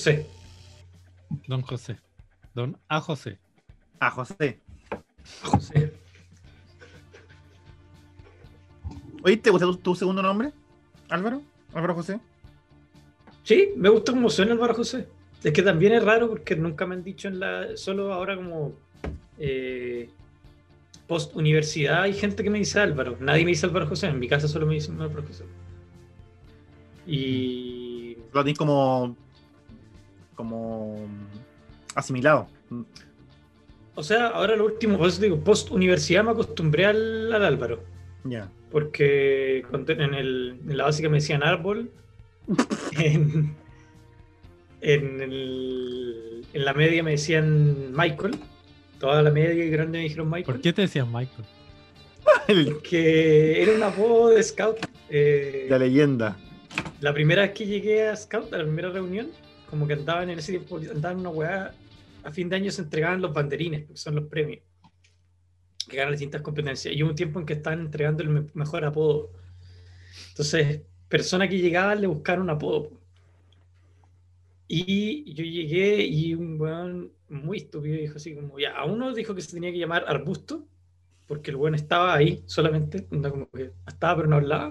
José. Don José. Don A. José. A José. José. Oye, ¿te gusta tu segundo nombre? Álvaro. Álvaro José. Sí, me gusta cómo suena Álvaro José. Es que también es raro porque nunca me han dicho solo ahora como post universidad hay gente que me dice Álvaro. Nadie me dice Álvaro José. En mi casa solo me dicen Álvaro José. Y Lo tienes como asimilado. o sea, ahora lo último, pues digo, post universidad me acostumbré al Álvaro. Ya. Porque en la básica me decían árbol. En la media me decían Michael. Toda la media y grande me dijeron Michael. ¿Por qué te decían Michael? Que era un apodo de scout. La leyenda. La primera vez que llegué a scout, a la primera reunión, como que andaban en ese tiempo, andaban en una weá, a fin de año se entregaban los banderines, porque son los premios que ganan distintas competencias. Y hubo un tiempo en que estaban entregando el mejor apodo. Entonces, persona que llegaba le buscaron un apodo. Y yo llegué y un weón muy estúpido dijo así como, ya, a uno dijo que se tenía que llamar Arbusto, porque el weón estaba ahí solamente, como que estaba pero no hablaba.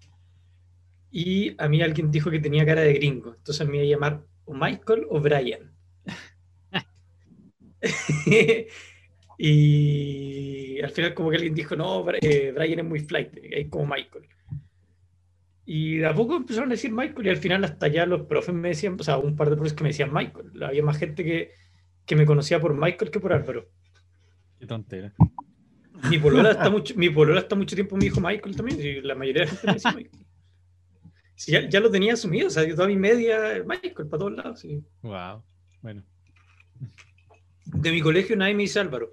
Y a mí alguien dijo que tenía cara de gringo, entonces me iba a llamar o Michael o Brian. Y al final como que alguien dijo, no, Brian es muy flight, es como Michael. Y de a poco empezaron a decir Michael y al final hasta ya los profes me decían, o sea, un par de profes que me decían Michael. Había más gente que me conocía por Michael que por Álvaro. Qué tontera. Mi polola hasta mucho tiempo me dijo Michael también, y la mayoría de la gente me decía Michael. Sí, ya lo tenía asumido, o sea, yo toda mi media, Michael, para todos lados. Sí. Wow. Bueno. De mi colegio nadie me dice Álvaro.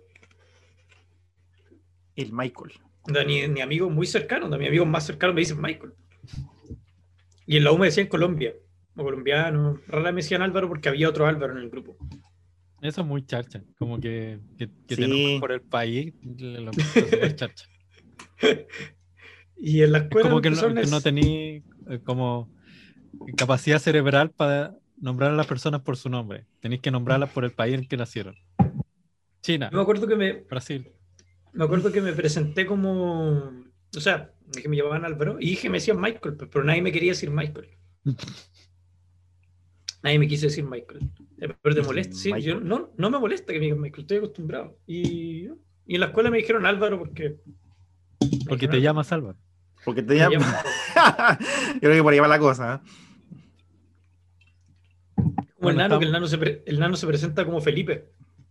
El Michael. Ni amigos muy cercanos, de mis amigos más cercanos me dicen Michael. Y en la U me decían Colombia, o colombiano. Rara me decían Álvaro porque había otro Álvaro en el grupo. Eso es muy charcha. Como que Sí. te nombran por el país, lo encuentro súper charcha. Y en la escuela Como que no tení como capacidad cerebral para nombrar a las personas por su nombre. Tenéis que nombrarlas por el país en el que nacieron. China, Yo me acuerdo Brasil. que me presenté como, o sea, dije me llamaban Álvaro y dije me decían Michael, pero nadie me quería decir Michael. Nadie me quiso decir Michael. Pero te molesta, sí, yo, no me molesta que me digan Michael, estoy acostumbrado. Y en la escuela me dijeron Álvaro porque te llamas Álvaro. Porque te llamas. Creo que por ahí va la cosa. Como el nano, que el nano se presenta como Felipe.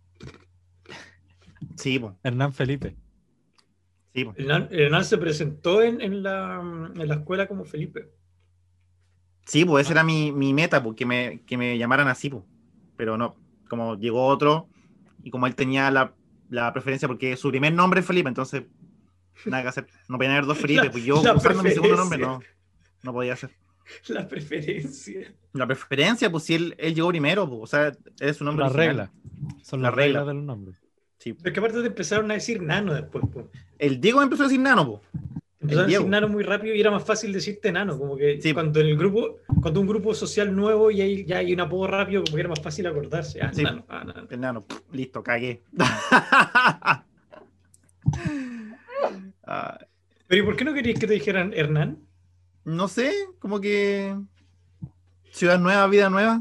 Sí, pues. Hernán Felipe. Sí, po. El nano se presentó en la escuela como Felipe. Sí, pues esa era mi meta, pues, que me llamaran así, pues. Pero no, como llegó otro, y como él tenía la preferencia, porque su primer nombre es Felipe, entonces nada que hacer. No podían haber dos Felipe, pues yo usando mi segundo nombre no podía hacer. La preferencia. La preferencia, pues si él llegó primero, pues, o sea, es su nombre original. Son las reglas de los nombres. Sí. Pero es que aparte te empezaron a decir nano después, pues. El Diego me empezó a decir nano, pues. Empezaron a decir nano muy rápido y era más fácil decirte nano, como que sí. Cuando un grupo social nuevo y ya hay un apodo rápido, como que era más fácil acordarse. Ah, sí. Nano. El nano, listo, cagué. Pero ¿y por qué no querías que te dijeran Hernán? No sé, como que ciudad nueva, vida nueva.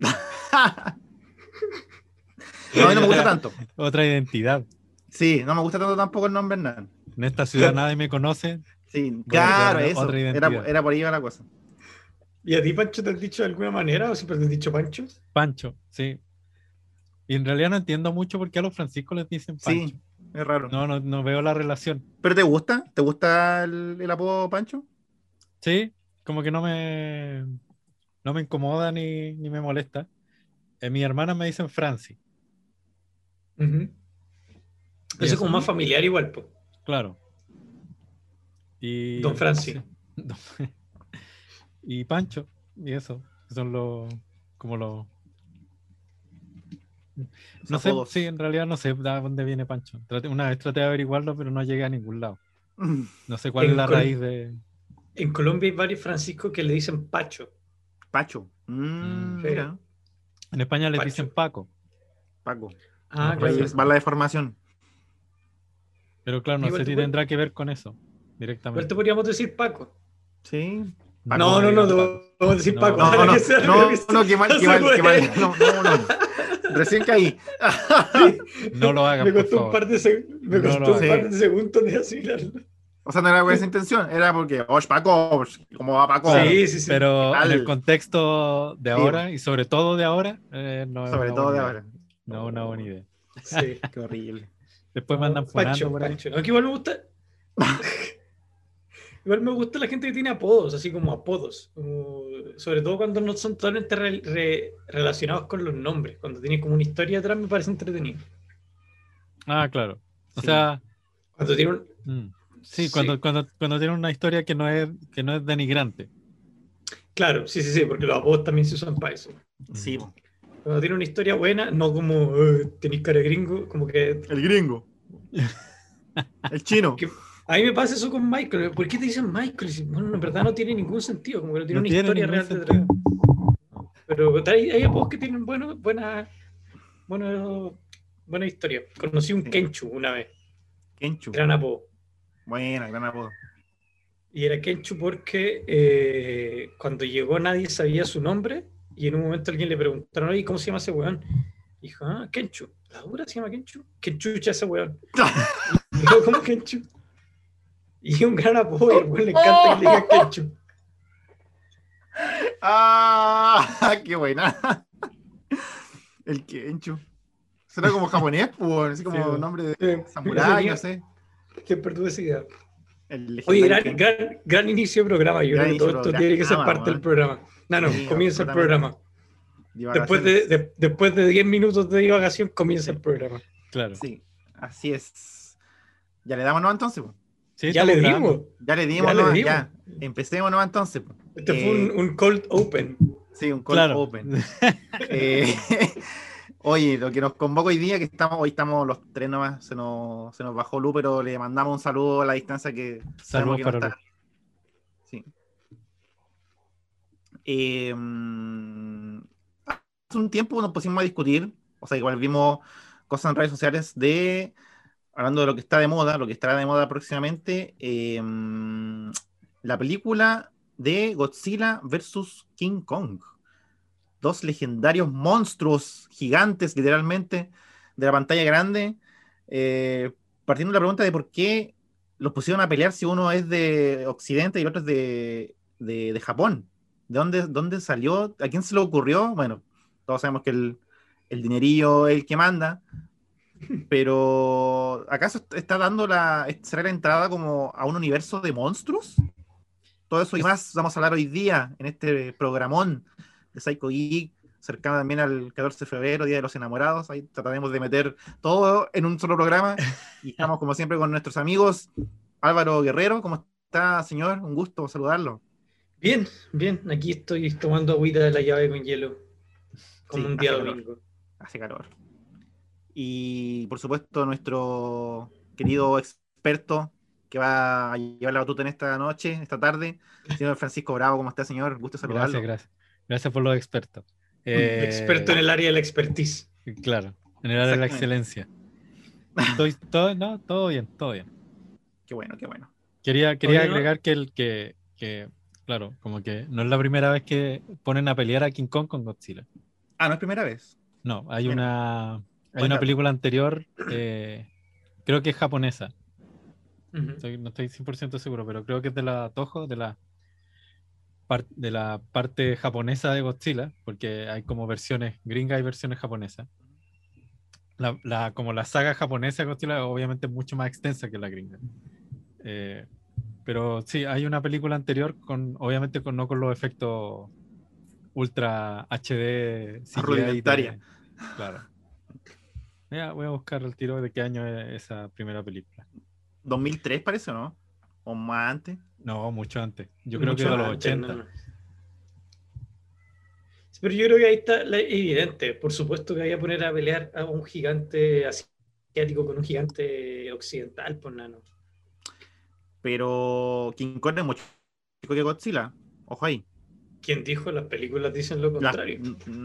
No, no me gusta tanto. Otra identidad. Sí, no me gusta tanto tampoco el nombre Hernán. En esta ciudad nadie me conoce. Sí, claro, eso. Otra era por ahí la cosa. ¿Y a ti, Pancho, te han dicho de alguna manera o siempre te han dicho Pancho? Pancho, sí. Y en realidad no entiendo mucho por qué a los franciscos les dicen Pancho. Sí, es raro. No veo la relación. ¿Pero te gusta? ¿Te gusta el apodo Pancho? Sí, como que no me incomoda ni me molesta. Mi hermana me dicen Franci. Eso es como más familiar igual, pues. Claro. Y, Don Franci. Sí. Y Pancho, y eso. Son como los... No sé, sí, en realidad no sé de dónde viene Pancho. Una vez traté de averiguarlo, pero no llegué a ningún lado. No sé cuál es la raíz de... En Colombia hay varios franciscos que le dicen Pacho. Pacho. Mira. En España les Pacho. dicen Paco. Paco. Ah, No, Por ahí claro. va la deformación. Pero claro, no Igual sé te si pu- tendrá que ver con eso Igual directamente. te podríamos decir Paco. Sí. No, me no, no, digan te Paco. podemos decir No, Paco. No, Ahora no, que sea, creo no, que no, qué mal, no qué se mal, qué mal. puede. No, no, no. Recién caí. Sí. No lo hagan, Me por costó un favor. par de me No costó lo un hagan. par de segundos de asimilarlo. O sea, no era con esa intención, era porque, oye, Paco, ¿cómo va Paco? Claro, Sí, sí, sí. pero en el tal? contexto de Sí, ahora y sobre todo de ahora, no es sobre una todo buena de idea. ahora. No es una buena idea. Sí. Qué horrible. Después me andan funando Pacho, por ahí. Pacho. Aunque igual me gusta. Igual me gusta la gente que tiene apodos, así como apodos. Sobre todo cuando no son totalmente relacionados con los nombres. Cuando tiene como una historia atrás me parece entretenido. Ah, claro. O Sí. sea, Cuando tiene un. sí, Sí, cuando tiene una historia que no es denigrante. claro, sí, sí, sí, porque los apodos también se usan para eso. Sí, po. Cuando tiene una historia buena, no como tenéis cara de gringo, como que, El gringo. El chino. que. A mí me pasa eso con Michael. ¿Por qué te dicen Michael? Y bueno, en verdad no tiene ningún sentido, como que no tiene No una tiene historia ningún real detrás. sentido. Pero hay apodos que tienen buena historia. Conocí un Sí. Kenchu una vez, Kenchu. gran apodo. Buena, gran apodo. Y era Kenchu porque cuando llegó nadie sabía su nombre y en un momento alguien le preguntaron, oye, ¿cómo se llama ese weón? Y dijo, Kenchu. ¿La dura se llama Kenchu? Kenchucha ese weón. Y dijo, ¿cómo Kenchu? Y es un gran apodo y al weón le encanta que le digan Kenchu. ¡Ah! ¡Qué buena! El Kenchu. Suena como japonés, pues, así como Sí, nombre de sí. samurái, no sé. Siempre tuve esa idea. El Oye, legendario Kenchu. gran inicio de programa. Yo Gran creo que todo inicio de esto tiene que ser programa, parte del weón. programa. No, Sí, comienza el absolutamente. programa. Divagaciones. Después de 10 minutos de divagación, comienza el programa. Claro. Sí, así es. ¿Ya le damos no entonces? Po? Sí, Ya estamos le grabando. dimos. Ya le dimos, Ya le ¿no? dimos. Ya. Empecemos no entonces. Po. Este fue un cold open. Sí, un cold Claro. open. Oye, lo que nos convoca hoy día, que hoy estamos los tres nomás, se nos bajó Lu, pero le mandamos un saludo a la distancia que sabemos Saludos que no para está. Lu. Sí. Hace un tiempo nos pusimos a discutir, o sea, igual vimos cosas en redes sociales hablando de lo que está de moda, lo que estará de moda próximamente, la película de Godzilla versus King Kong. Dos legendarios monstruos gigantes, literalmente, de la pantalla grande, partiendo de la pregunta de por qué los pusieron a pelear si uno es de Occidente y el otro es de Japón. ¿De dónde salió? ¿A quién se le ocurrió? Bueno, todos sabemos que el dinerillo es el que manda, pero ¿acaso está será la entrada como a un universo de monstruos? Todo eso y más vamos a hablar hoy día en este programón de Psycho Geek, cercano también al 14 de febrero, Día de los Enamorados. Ahí trataremos de meter todo en un solo programa. Y estamos, como siempre, con nuestros amigos. Álvaro Guerrero, ¿cómo está, señor? Un gusto saludarlo. Bien, bien. Aquí estoy tomando agüita de la llave con hielo. Como Sí, un día hace calor. domingo. Hace calor. Y, por supuesto, nuestro querido experto que va a llevar la batuta en esta noche, esta tarde, señor Francisco Bravo. ¿Cómo está, señor? Gusto saludarlo. Gracias por los expertos. Experto en el área de la expertise. Claro, en el área de la excelencia. Todo bien, todo bien. Qué bueno, qué bueno. Quería Oye, agregar que, claro, como que no es la primera vez que ponen a pelear a King Kong con Godzilla. Ah, no es primera vez. No, hay Mira, una dato. película anterior, creo que es japonesa. Ujú. No estoy 100% seguro, pero creo que es de la Toho, de la parte japonesa de Godzilla, porque hay como versiones gringas y versiones japonesas. Como la saga japonesa de Godzilla obviamente es mucho más extensa que la gringa. Pero sí, hay una película anterior obviamente no con los efectos ultra HD CGI Rudimentaria. claro. Mira, voy a buscar el tiro de qué año es esa primera película. 2003 parece, ¿o no? ¿O más antes? No, mucho antes. Yo creo que Mucho de los antes, 80. no. Pero yo creo que ahí está evidente. Por supuesto que había que poner a pelear a un gigante asiático con un gigante occidental, pues nano. Pero King Kong es mucho chico que Godzilla. Ojo ahí. ¿Quién dijo? Las películas dicen lo La- contrario.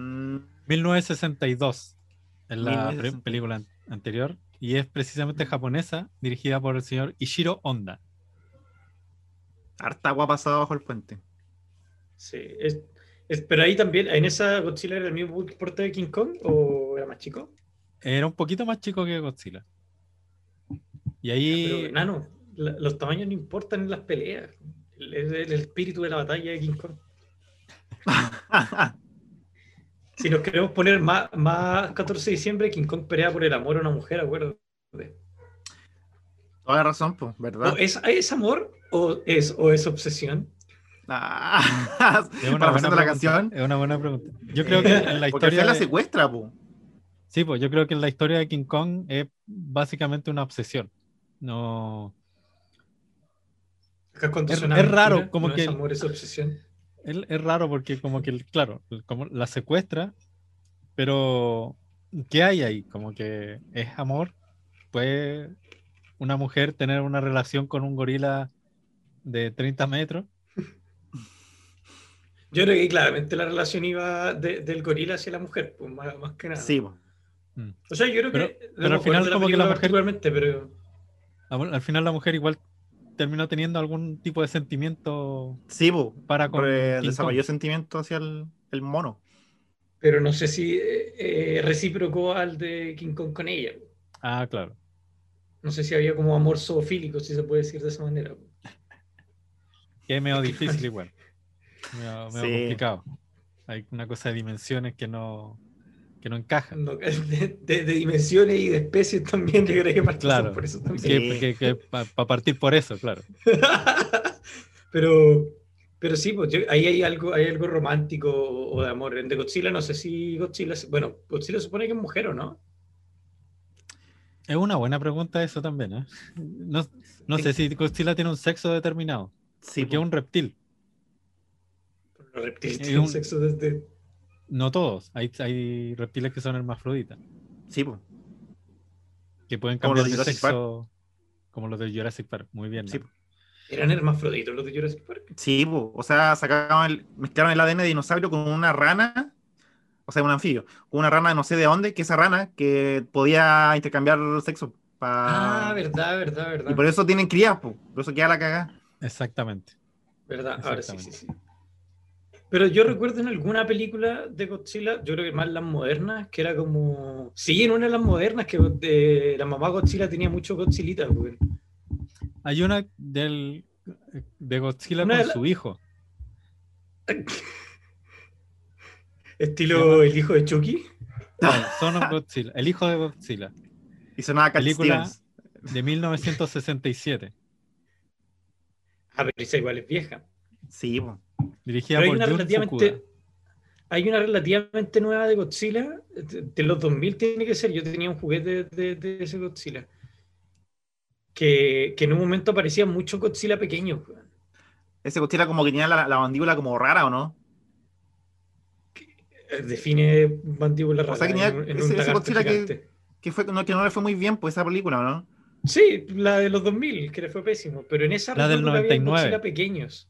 1962 es la 1962. película anterior y es precisamente japonesa, dirigida por el señor Ishiro Honda. Harta agua pasada bajo el puente. Sí, pero ahí también, ¿en esa Godzilla era el mismo porte de King Kong o era más chico? Era un poquito más chico que Godzilla. Y Ya, ahí pero nano, los tamaños no importan en las peleas. El espíritu de la batalla de King Kong. Si nos queremos poner más 14 de diciembre, King Kong pelea por el amor a una mujer, acuérdate. Toda la razón, pues, ¿verdad? ¿O es amor o es obsesión? es una Para buena hacer la pregunta. canción. Es una buena pregunta. Yo creo que en la Porque al historia final la de- secuestra, pues. sí, pues yo creo que en la historia de King Kong es básicamente una obsesión. No, Acá cuando es suena raro, aventura, como no que es amor, es obsesión. es raro porque como que, claro, como la secuestra, pero ¿qué hay ahí? Como que es amor. ¿Puede una mujer tener una relación con un gorila de 30 metros? Yo creo que claramente la relación iba del gorila hacia la mujer, pues, más que nada. Sí, pues. Mm. O sea, yo creo Pero, que no pero me al acuerdo final de la como que película la mujer, particularmente, pero al final la mujer igual terminó teniendo algún tipo de sentimiento Sí, pues. para con King Kong. Desarrolló sentimiento hacia el mono. no sé si recíproco al de King Kong con ella. Ah, claro. No sé si había como amor zoofílico, si se puede decir de esa manera. Que es medio Es que difícil igual. Medio Sí. complicado. Hay una cosa de dimensiones que no encajan. no, de dimensiones y de especies también, yo creo que parten Claro. por eso también. Sí. Que para partir por eso, claro. pero sí, pues ahí hay algo romántico o de amor. En The Godzilla, no sé si Godzilla, bueno, Godzilla supone que es mujer o no. Es una buena pregunta eso también, ¿eh? No sé si Godzilla tiene un sexo determinado. Sí, Porque es pues. un reptil. Los reptiles Es tienen un- sexo desde. No todos. Hay reptiles que son hermafroditas. Sí, pues. Que pueden Como cambiar los de de Jurassic Park. sexo. Como los de Jurassic Park. Muy bien, Sí, Nano. ¿Eran hermafroditos los de Jurassic Park? sí, po. O sea, mezclaron el ADN de dinosaurio con una rana, o sea, un anfibio, con una rana de no sé de dónde, que esa rana que podía intercambiar sexo. Verdad, Y verdad. por eso tienen crías, po. Por eso queda la cagada. Exactamente. Verdad, ahora sí. Exactamente. Pero yo recuerdo en alguna película de Godzilla, yo creo que más las modernas, que era como. Sí, en una de las modernas, que la mamá Godzilla tenía mucho Godzillita, güey. Hay una de Godzilla Una con de la- su hijo. Se Estilo llama El hijo de Chucky. Son of Godzilla. El hijo de Godzilla. Y sonaba Cat Película Stevens. de 1967. Pero esa igual es vieja. Sí, po. Dirigida Pero por Jun Fukuda. hay una relativamente nueva de Godzilla, de los 2000 tiene que ser. Yo tenía un juguete de ese Godzilla. Que en un momento aparecía mucho Godzilla pequeño, güey. Ese Godzilla como que tenía la mandíbula como rara, ¿o no? Define mandíbula O sea, rara que tenía en un ese lagarto Godzilla gigante. que no le fue muy bien por esa película, ¿o no? Sí, la de los 2000, que le fue pésimo. Pero en esa La del recuerdo que había 99. Godzilla pequeños.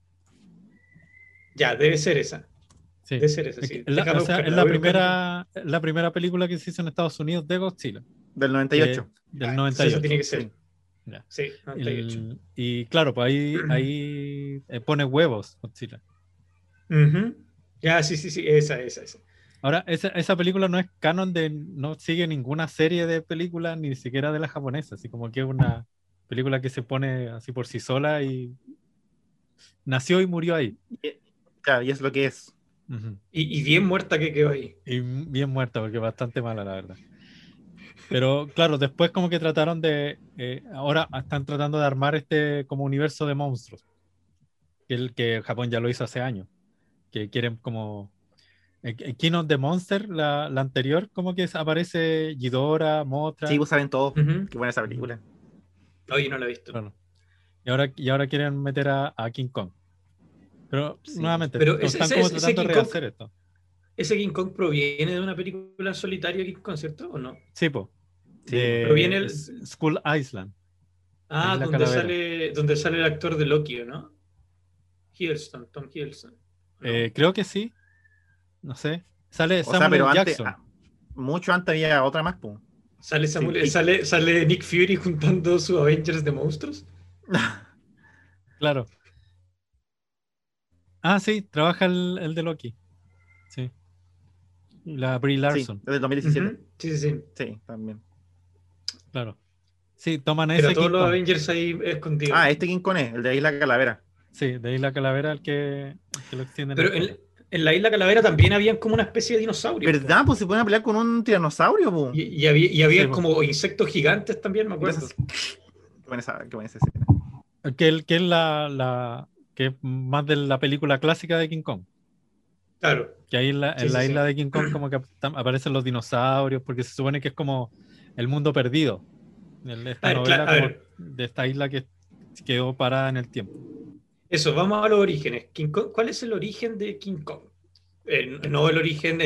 Ya, debe ser esa. Sí. Debe ser esa, Es sí. que Déjame o sea, buscarla, es la voy a buscarla. la primera película que se hizo en Estados Unidos de Godzilla. Del 98. Del Entonces esa 98. tiene que ser. Sí. Ya. Sí, 98. Y claro, pues ahí pone huevos Godzilla. Ujú. Ya, sí, esa. Ahora, esa película no es canon no sigue ninguna serie de películas, ni siquiera de la japonesa, así como que es una película que se pone así por sí sola y nació y murió ahí. Claro, y es lo que es. Ujú. Y bien muerta que quedó ahí. Y bien muerta, porque es bastante mala, la verdad. Pero claro, después como que trataron ahora están tratando de armar este como universo de monstruos, que Japón ya lo hizo hace años, que quieren como King of the Monster, la anterior, como que aparece Ghidorah, Mothra. Sí, pues saben todo. Ujú. Qué buena esa película. Oye, no la he visto. Claro. Y ahora quieren meter a King Kong. Pero Sí. nuevamente, Pero están ese como tratando de King Kong- rehacer esto. ¿Ese King Kong proviene de una película en solitario King Kong, cierto? ¿O no? Sí, po. Sí, De proviene el- Skull Island. Ah, la donde calavera. sale el actor de Loki, ¿no? Tom Hiddleston, Creo que sí. No sé. Sale O sea, Samuel pero L. antes, Jackson. mucho antes había otra más, pues. Sale, Samuel, Sí. sale Nick Fury juntando sus Avengers de monstruos. Claro. Ah, sí, trabaja el de Loki. Sí. La Brie Sí, Larson. desde el 2017. Ujú. Sí, sí, sí. Sí, también. Claro. Sí, toman Pero ese todos King los Kong. Avengers ahí escondidos. Ah, este King Kong es, el de Isla Calavera. Sí, de ahí la calavera el que lo extiende en el Pero pelo. en la Isla Calavera también habían como una especie de dinosaurios, po. ¿Verdad? Pues se pueden pelear con un tiranosaurio, pues. Y había Sí, po. como insectos gigantes también, me Y acuerdo. qué buena esa escena. Que es que es más de la película clásica de King Kong. Claro. Que ahí en la, Sí, en sí, la sí. isla de King Kong como que aparecen los dinosaurios, porque se supone que es como el mundo perdido. A Esta ver, novela a como ver, de esta isla que quedó parada en el tiempo. eso, vamos a los orígenes. ¿Cuál es el origen de King Kong? No el origen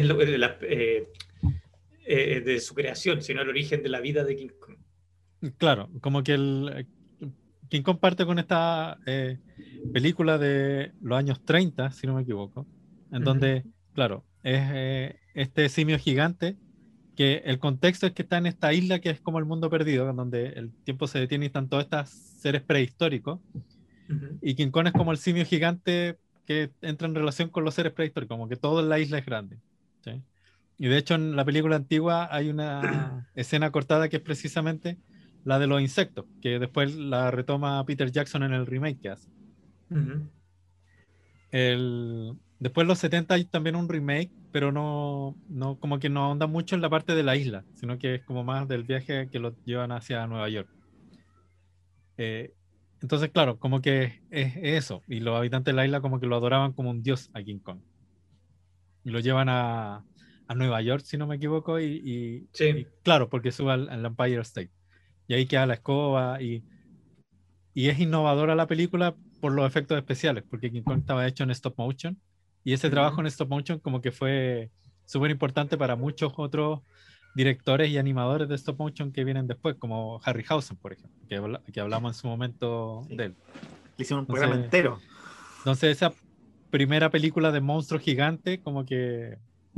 de su creación, sino el origen de la vida de King Kong. Claro, como que King Kong parte con esta película de los años 30, si no me equivoco, en donde, claro, es este simio gigante, que el contexto es que está en esta isla que es como el mundo perdido, en donde el tiempo se detiene y están todos estos seres prehistóricos, Ujú. y King Kong es como el simio gigante que entra en relación con los seres prehistóricos, como que toda la isla es grande. ¿Sí? Y de hecho en la película antigua hay una escena cortada que es precisamente la de los insectos, que después la retoma Peter Jackson en el remake que hace. Ujú. Después en los 70 hay también un remake, pero no como que no ahonda mucho en la parte de la isla, sino que es como más del viaje que lo llevan hacia Nueva York. Eh, entonces, claro, como que es eso, y los habitantes de la isla como que lo adoraban como un dios a King Kong. Y lo llevan a Nueva York, si no me equivoco, y Sí. claro, porque sube al Empire State. Y ahí queda la escoba, y es innovadora la película por los efectos especiales, porque King Kong estaba hecho en stop motion, y ese trabajo Ujú. en stop motion como que fue súper importante para muchos otros directores y animadores de stop motion que vienen después, como Harryhausen, por ejemplo, que hablamos en su momento Sí. de él. Le hicimos un programa Entonces, entero. entonces esa primera película de monstruo gigante como que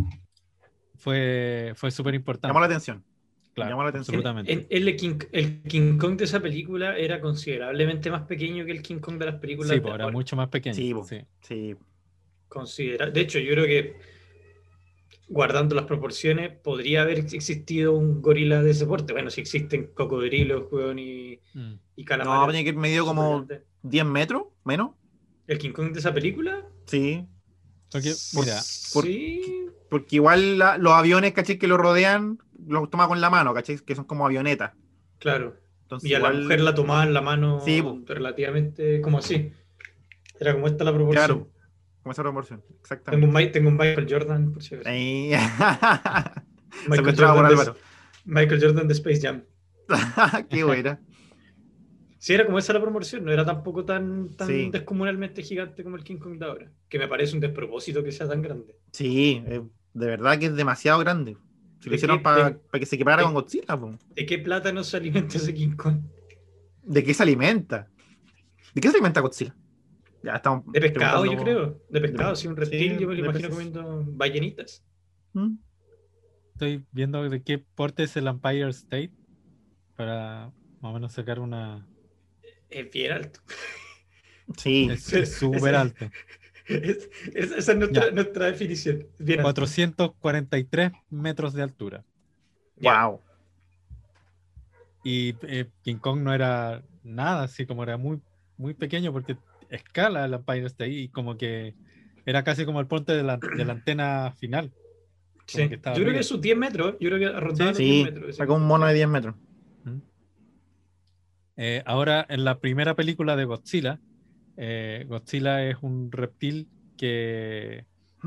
fue súper Llamó la importante, atención. claro, Llamó la atención. absolutamente. El King Kong de esa película era considerablemente más pequeño que el King Kong de las Sí, películas de pues era ahora. mucho más pequeño, Sí, po. sí. Sí. De hecho, yo creo que guardando las proporciones, podría haber existido un gorila de ese porte. Bueno, si existen cocodrilos, weón, Mm. y No, calamares tenía que ir medio súper como grandes. 10 metros, menos. ¿El King Kong de esa película? Sí. Porque, mira, Por- Sí. Porque igual los aviones, ¿cachai? Que lo rodean, los toma con la mano, ¿cachai? Que son como avionetas. Claro. Entonces Y a la mujer igual, la tomaba en la sí, mano pues, relativamente como así. Era como esta la proporción. claro, como esa proporción, Tengo exactamente. tengo un Michael Jordan, por si acaso. Ahí. Michael Secuestrado por Jordan de, Álvaro. Michael Jordan de Space Jam. Qué buena. Sí, era como esa la proporción, no era tampoco tan Sí, descomunalmente gigante como el King Kong de ahora. Que me parece un despropósito que sea tan grande. sí, de verdad que es demasiado grande. Si lo ¿De qué, hicieron para que se equiparara con de, Godzilla, po. de qué plátano se alimenta ese King Kong? ¿De qué se alimenta? ¿De qué se alimenta Godzilla? Ya estamos De pescado, yo preguntando. creo. De pescado, sí, un Sí, reptil, yo me lo de imagino peces. comiendo ballenitas. ¿Mm? estoy viendo de qué porte es el Empire State para más o menos sacar una... Es bien alto. Sí, Es súper alto. Esa es Ya, nuestra definición. Es bien alto. 443 metros de altura. Ya. wow. Y King Kong no era nada, así como era muy, muy pequeño porque escala el Empire State y como que era casi como el puente de la antena final, como que Sí. estaba Yo creo que arriba. sus 10 metros. Yo creo que rondaba Sí. los 10 Sí, metros. Ese sacó un King mono Kong. de 10 metros. ¿Mm? Ahora, en la primera película de Godzilla, Godzilla es un reptil que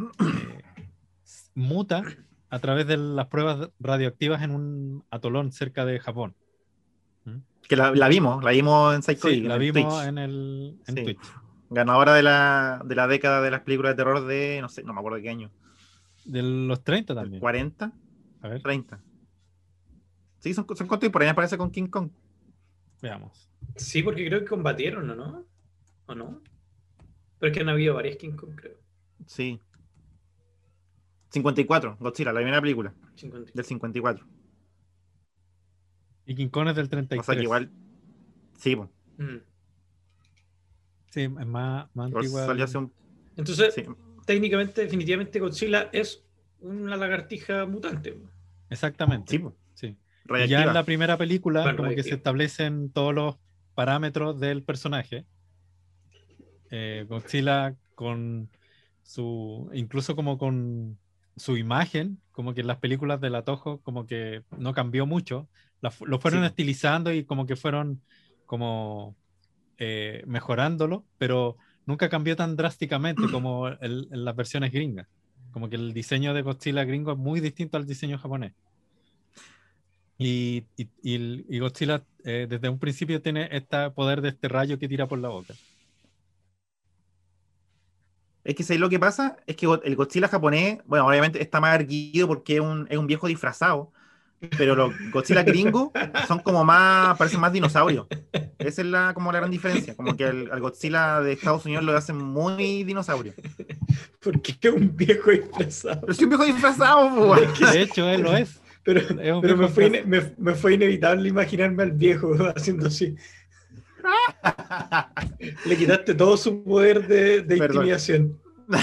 muta a través de las pruebas radioactivas en un atolón cerca de Japón. ¿Mm? Que la vimos en Psycho Sí, Geek, en la el vimos Twitch. en Sí. Twitch. Ganadora de la década de las películas de terror de, no sé, no me acuerdo de qué año. De los 30 ¿Del también. 40? A ver, 30. Sí, son contemporáneas, parece, con King Kong. veamos. Sí, porque creo que combatieron, ¿o no? ¿O no? Pero es que han habido varias King Kong, creo. Sí. 54, Godzilla, la primera película. 50. Del 54. Y King Kong es del O sea que 33. igual. Sí, po. Mm. Sí, es más Igual antigua. salió hace un. Entonces, Sí, técnicamente, definitivamente Godzilla es una lagartija mutante. Exactamente. sí, po. Sí. Y ya en Radiactiva. la primera película, Bueno, como que se radiactiva. establecen todos los parámetros del personaje. Godzilla con su, incluso como con su imagen, como que en las películas de la Toho, como que no cambió mucho. Lo Sí, fueron po. estilizando y como que fueron como mejorándolo, pero nunca cambió tan drásticamente como en las versiones gringas. Como que el diseño de Godzilla gringo es muy distinto al diseño japonés. Y Godzilla desde un principio tiene este poder de este rayo que tira por la boca. Es que ¿sabes lo que pasa? Es que el Godzilla japonés, bueno, obviamente está más erguido porque es un viejo disfrazado, pero los Godzilla gringos son como más, parecen más dinosaurios. Esa es como la gran diferencia, como que al Godzilla de Estados Unidos lo hacen muy dinosaurio. Porque es un viejo disfrazado. Pero si un viejo disfrazado, po. De hecho, él lo es. Pero, Es un pero viejo me fue inevitable imaginarme al viejo haciendo así. Le quitaste todo su poder de Perdón. intimidación.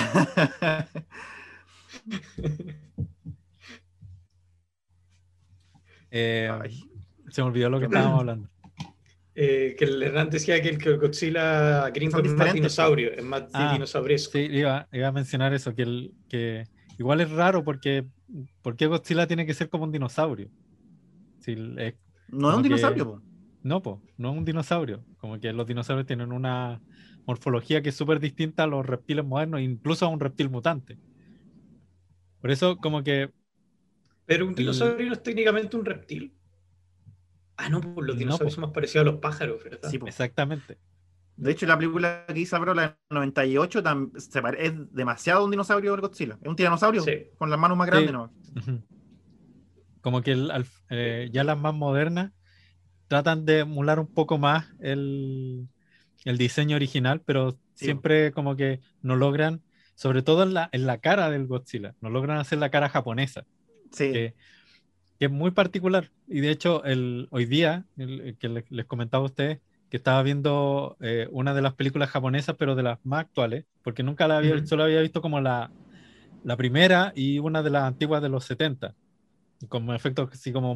Ay, Se me olvidó lo que estábamos hablando. Que el Hernán decía que el Godzilla gringo Son es más diferentes, dinosaurio, es más Ah, dinosauresco. sí, iba a mencionar eso, que igual es raro porque ¿por qué Godzilla tiene que ser como un dinosaurio? Si es no es un como que dinosaurio, po. no, no es un dinosaurio. Como que los dinosaurios tienen una morfología que es súper distinta a los reptiles modernos, incluso a un reptil mutante. Por eso, como que Pero un el- dinosaurio no es técnicamente un reptil. Ah, no, pues los no, dinosaurios po, son más parecidos a los pájaros, ¿verdad? Sí, po. exactamente. De hecho, la película que hizo Álvaro, la del 98, es demasiado un dinosaurio el Godzilla. Es un tiranosaurio Sí. con las manos más Sí. grandes, ¿no? Ujú. Como que ya las más modernas tratan de emular un poco más el diseño original, pero Sí, po. siempre como que no logran, sobre todo en la cara del Godzilla, no logran hacer la cara japonesa, Sí. que es muy particular. Y de hecho, hoy día, el que les comentaba a ustedes, que estaba viendo una de las películas japonesas, pero de las más actuales, porque nunca la había, Ujú. solo había visto como la primera y una de las antiguas de los 70, como efectos así como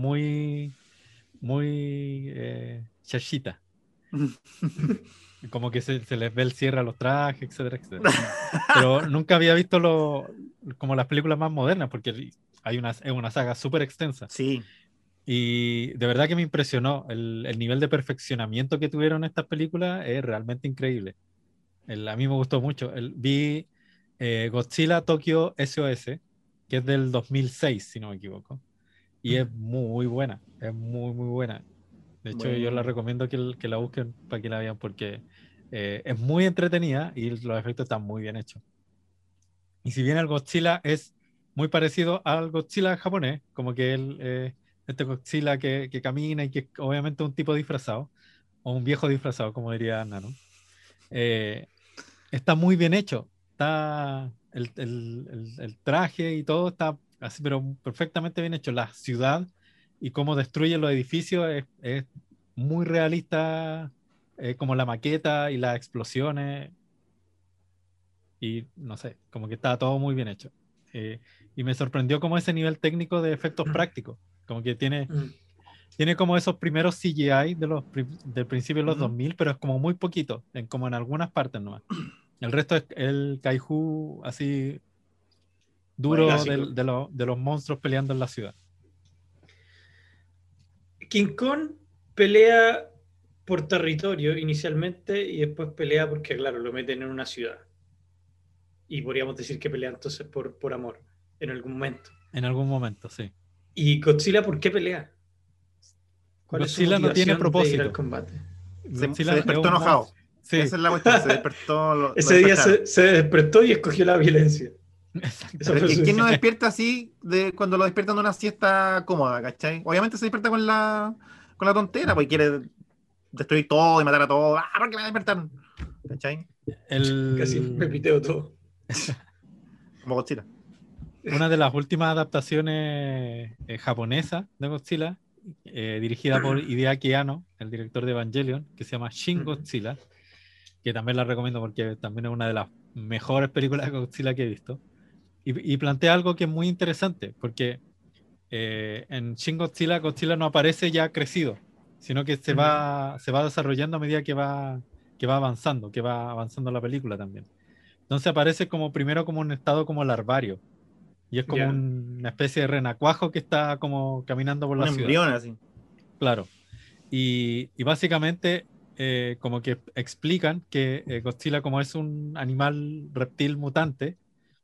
muy chachita. Como que se les ve el cierre a los trajes, etcétera, etcétera. Pero nunca había visto como las películas más modernas, porque es una saga súper extensa. Sí. Y de verdad que me impresionó. El nivel de perfeccionamiento que tuvieron estas películas es realmente increíble. A mí me gustó mucho. Vi Godzilla Tokyo SOS, que es del 2006, si no me equivoco. Y es muy buena, es muy, muy buena. De hecho, yo la Bueno. recomiendo que la busquen para que la vean porque es muy entretenida y los efectos están muy bien hechos. Y si bien el Godzilla es muy parecido al Godzilla japonés, como que este Godzilla que camina y que es obviamente un tipo disfrazado, o un viejo disfrazado, como diría Nano, eh, está muy bien hecho. Está el traje y todo está así, pero perfectamente bien hecho. La ciudad y cómo destruye los edificios es muy realista, como la maqueta y las explosiones. Y no sé, como que está todo muy bien hecho. Eh, y me sorprendió como ese nivel técnico de efectos prácticos. Como que Mm. tiene como esos primeros CGI del principio de los Ujú. 2000, pero es como muy poquito, como en algunas partes nomás. El resto es el kaiju así Bueno. duro Clásico. de los monstruos peleando en la ciudad. King Kong pelea por territorio inicialmente y después pelea porque, claro, lo meten en una ciudad. Y podríamos decir que pelea entonces por amor en algún momento. En algún momento, sí. ¿Y Godzilla por qué pelea? ¿Cuál es su Godzilla no tiene motivación de ir al propósito. combate? Se Godzilla es despertó un enojado. monstruo. Sí, Esa es la cuestión. Se despertó, lo Ese día despertaron. se despertó y escogió la violencia. Esa Pero es fue que su ¿quién no decisión. despierta así cuando lo despiertan de una siesta cómoda, ¿cachai? Obviamente se despierta con la tontera, porque quiere destruir todo y matar a todos. ¿Por qué me despertaron? ¿Cachai? Casi me el, piteo todo. como Godzilla. Una de las últimas adaptaciones japonesas de Godzilla, dirigida por Hideaki Anno, el director de Evangelion, que se llama Shin Godzilla, que también la recomiendo porque también es una de las mejores películas de Godzilla que he visto. Y plantea algo que es muy interesante, porque en Shin Godzilla, Godzilla no aparece ya crecido, sino que se va desarrollando a medida que va avanzando la película también. Entonces aparece como primero como un estado como larvario, y es como una especie de renacuajo que está como caminando por la ciudad. Un embrión así. Claro. Y básicamente como que explican que Godzilla, como es un animal reptil mutante,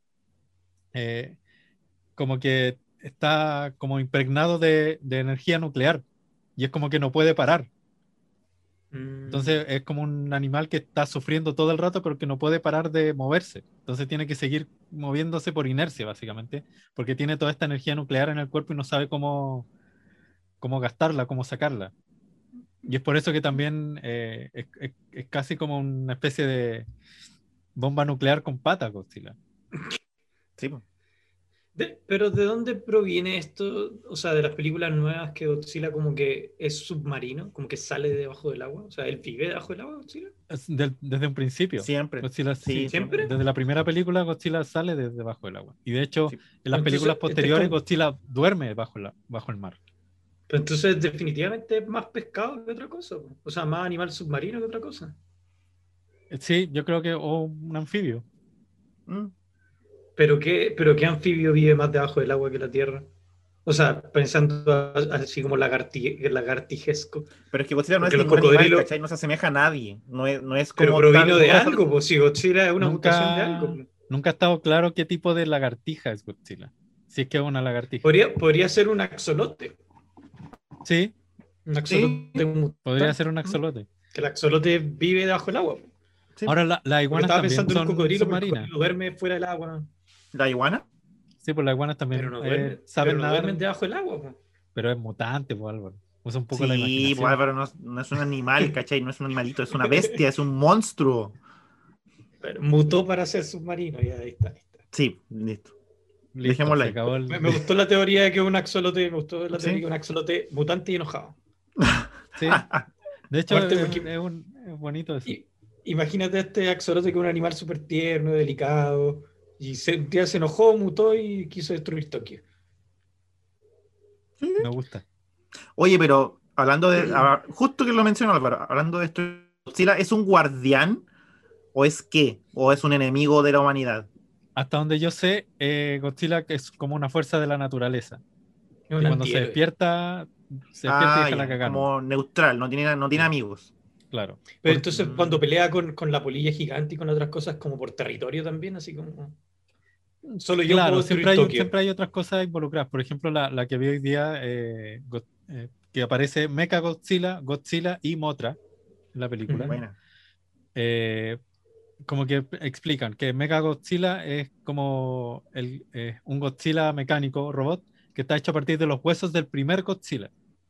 como que está como impregnado de energía nuclear, y es como que no puede parar. Entonces es como un animal que está sufriendo todo el rato, pero que no puede parar de moverse. Entonces tiene que seguir moviéndose por inercia, básicamente, porque tiene toda esta energía nuclear en el cuerpo y no sabe cómo gastarla, cómo sacarla. Y es por eso que también es casi como una especie de bomba nuclear con patas, Godzilla. Sí, pues. Pero ¿de dónde proviene esto? O sea, de las películas nuevas, que Godzilla como que es submarino, como que sale debajo del agua. O sea, ¿él vive debajo del agua, Godzilla? Desde un principio. Siempre. Godzilla, Sí, ¿siempre? Desde la primera película, Godzilla sale desde debajo del agua. Y de hecho, sí, en las entonces, películas posteriores, Godzilla duerme bajo el mar. Pero entonces definitivamente es más pescado que otra cosa. O sea, más animal submarino que otra cosa. Sí, yo creo que o un anfibio. ¿Pero qué anfibio vive más debajo del agua que la tierra? O sea, pensando así como lagartijesco. Pero es que Godzilla no Porque es los ningún animal, cocodrilos- ¿cachai? No se asemeja a nadie. No es Pero como provino tal. de algo, pues si Godzilla es una mutación de algo. Nunca ha estado claro qué tipo de lagartija es Godzilla. Si es que es una lagartija. Podría ser un axolote. Sí, Un axolote mutante, podría ser un axolote. que el axolote vive debajo del agua. Sí. Ahora, las iguanas estaba también pensando en un son cocodrilo, porque el submarinas. cocodrilo duerme fuera del agua. ¿La iguana? Sí, pues las iguanas también Pero no duermen, saben pero no nadar, duermen debajo del agua. Pues. pero es mutante, pues Álvaro. Usa un poco la Sí, imaginación. pues Álvaro no es un animal, ¿cachai? No es un animalito, es una bestia, es un monstruo. Pero mutó para ser submarino, y ahí está. Sí, listo. Listo, Dejémosla se ahí. acabó Me gustó la teoría de que un axolote, me gustó la teoría ¿Sí? de un axolote mutante y enojado. Sí. De hecho, Aparte, es bonito eso. Imagínate a este axolote que es un animal súper tierno, delicado, y un día se enojó, mutó y quiso destruir Tokio. Me gusta. Oye, pero hablando de. Justo que lo mencionó Álvaro, hablando de esto, ¿Godzilla es un guardián o es qué? ¿O es un enemigo de la humanidad? Hasta donde yo sé, Godzilla es como una fuerza de la naturaleza. Es Que un cuando se despierta y deja la cagada. Como neutral, no tiene amigos. Claro. Pero entonces cuando pelea con la polilla gigante y con otras cosas, como por territorio también, así como... Solo yo puedo destruir Tokio. Siempre hay otras cosas involucradas. Por ejemplo, la que vi hoy día, que aparece Mechagodzilla, Godzilla y Mothra en la película. Buena. Como que explican que Mechagodzilla es como un Godzilla mecánico, robot, que está hecho a partir de los huesos del primer Godzilla.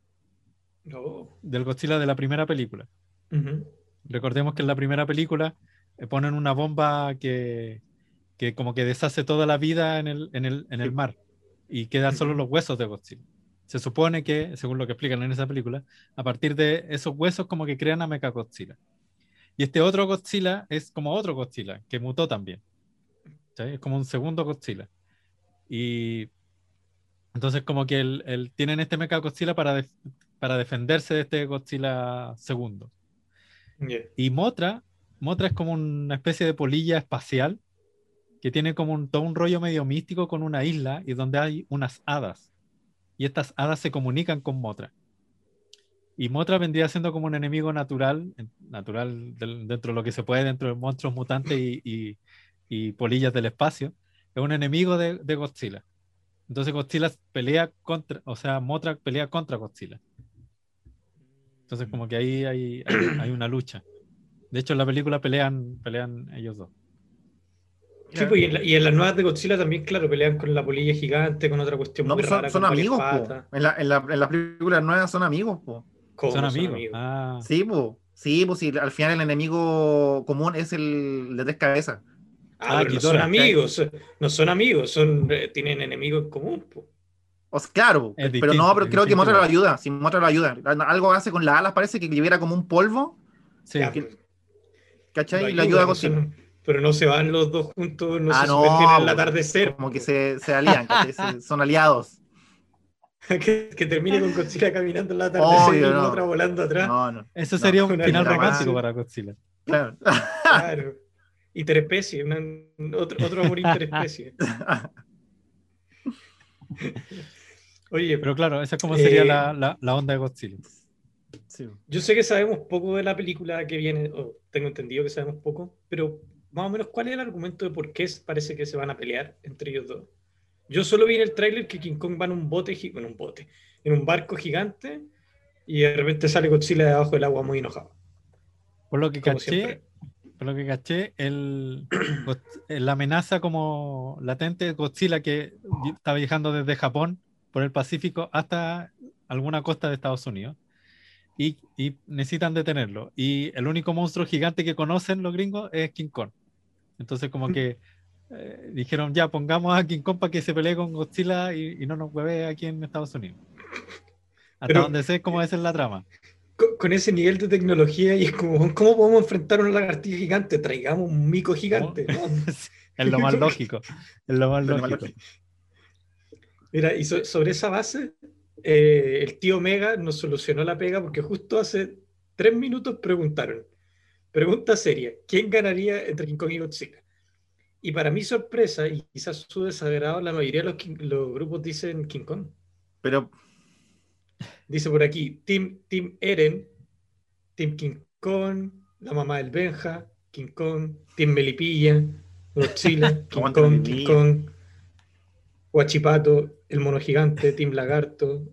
Del Godzilla de la primera película. Recordemos que en la primera película ponen una bomba que como que deshace toda la vida en el mar y quedan solo los huesos de Godzilla. Se supone que, según lo que explican en esa película, a partir de esos huesos como que crean a Mechagodzilla. Y este otro Godzilla es como otro Godzilla, que mutó también. ¿Sí? Es como un segundo Godzilla. Y entonces como que tienen este Mechagodzilla para defenderse de este Godzilla segundo. Yeah. Y Mothra es como una especie de polilla espacial que tiene como todo un rollo medio místico con una isla y donde hay unas hadas. Y estas hadas se comunican con Mothra. Y Mothra vendría siendo como un enemigo natural dentro de lo que se puede, dentro de monstruos mutantes y polillas del espacio. Es un enemigo de Godzilla. Entonces Mothra pelea contra Godzilla. Entonces como que ahí hay una lucha. De hecho, en la película pelean ellos dos. Sí, pues, y en las nuevas de Godzilla también, claro, pelean con la polilla gigante, con otra cuestión muy rara. Son con amigos, patas. po. En las películas nuevas son amigos, po. Son amigos. Ah. Sí, po. Sí, pues sí, al final el enemigo común es el de tres cabezas. Pero no son Ghidorah. amigos, tienen enemigos en común, po. O sea, claro, Es pero distinto, pero es creo que distinto Mothra lo igual. ayuda. Si Mothra lo ayuda. Algo hace con las alas, parece que libera como un polvo, Sí. Ya, que- pues, lo ¿cachai? Y le ayuda, ayuda a no Godzilla. pero no se van los dos juntos, no Ah, se sumergen en el no, atardecer, como que po. se alían, ¿cachai? Son aliados. Que termine con Godzilla caminando en el atardecer Obvio, y Mothra no. volando atrás. No. Eso No, sería un Una final nunca romántico más. para Godzilla. Claro. Claro. Interespecie, otro amor interespecie. Oye, Pero claro, esa es como sería eh, la onda de Godzilla. Sí. yo sé que sabemos poco de la película que viene, o tengo entendido que sabemos poco, pero más o menos, ¿cuál es el argumento de por qué parece que se van a pelear entre ellos dos? Yo solo vi en el tráiler que King Kong va en un bote, en un barco gigante, y de repente sale Godzilla de abajo del agua muy enojado, Por lo que como caché, siempre. la amenaza como latente de Godzilla que está viajando desde Japón por el Pacífico hasta alguna costa de Estados Unidos y necesitan detenerlo. Y el único monstruo gigante que conocen los gringos es King Kong. Entonces como que dijeron ya pongamos a King Kong para que se pelee con Godzilla y no nos hueve aquí en Estados Unidos. Hasta Pero donde sé cómo es la trama. con ese nivel de tecnología, y es como, ¿cómo podemos enfrentar a una lagartija gigante? Traigamos un mico gigante, ¿no? Es lo más lógico. Es lo más lógico. Mira, y sobre esa base, el tío Mega nos solucionó la pega porque justo hace 3 minutos preguntaron. Pregunta seria: ¿quién ganaría entre King Kong y Godzilla? Y para mi sorpresa, y quizás su desagrado, la mayoría de los grupos dicen King Kong. Pero Dice por aquí: Team Eren, Team King Kong, la mamá del Benja, King Kong, Team Melipilla, Godzilla, aguanta mi King vida. Kong, Huachipato, el mono gigante, Team Lagarto.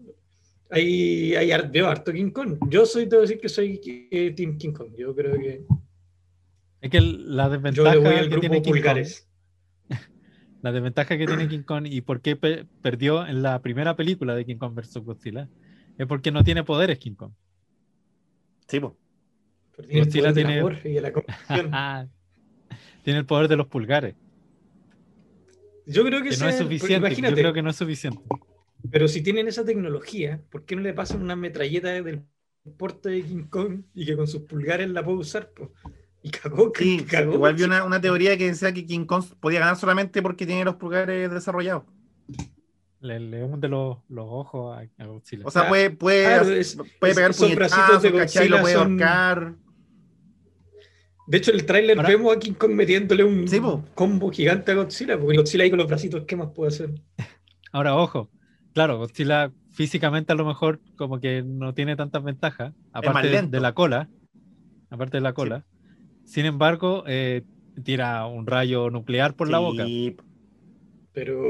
Veo harto King Kong. Debo decir que soy Team King Kong. Yo creo que Es que yo le voy al que tiene grupo King Kong, Pulgares. la desventaja que tiene King Kong y por qué perdió en la primera película de King Kong vs. Godzilla es porque no tiene poderes King Kong. Sí, pues. Pero tiene el Godzilla poder del tiene, amor y de la compasión. tiene el poder de los pulgares, Yo creo que que no es suficiente. Yo creo imagínate, que no es suficiente. pero si tienen esa tecnología, ¿por qué no le pasan una metralleta del porte de King Kong y que con sus pulgares la puede usar, po? Y cagó, Sí, cagó. igual vi una teoría que decía que King Kong podía ganar solamente porque tiene los pulgares desarrollados. Le hunde los ojos a Godzilla. O sea, Ah, puede claro, pegar esos bracitos de puñetazos, ¿cachai? Lo Godzilla puede son. ahorcar. De hecho, en el tráiler Ahora- vemos a King Kong metiéndole un Sí, po. combo gigante a Godzilla, porque Godzilla ahí con los bracitos, ¿qué más puede hacer? Ahora, ojo, claro, Godzilla físicamente a lo mejor como que no tiene tantas ventajas, más aparte lento. de la cola, aparte de la cola. Sin embargo, tira un rayo nuclear por la boca. Sí. Pero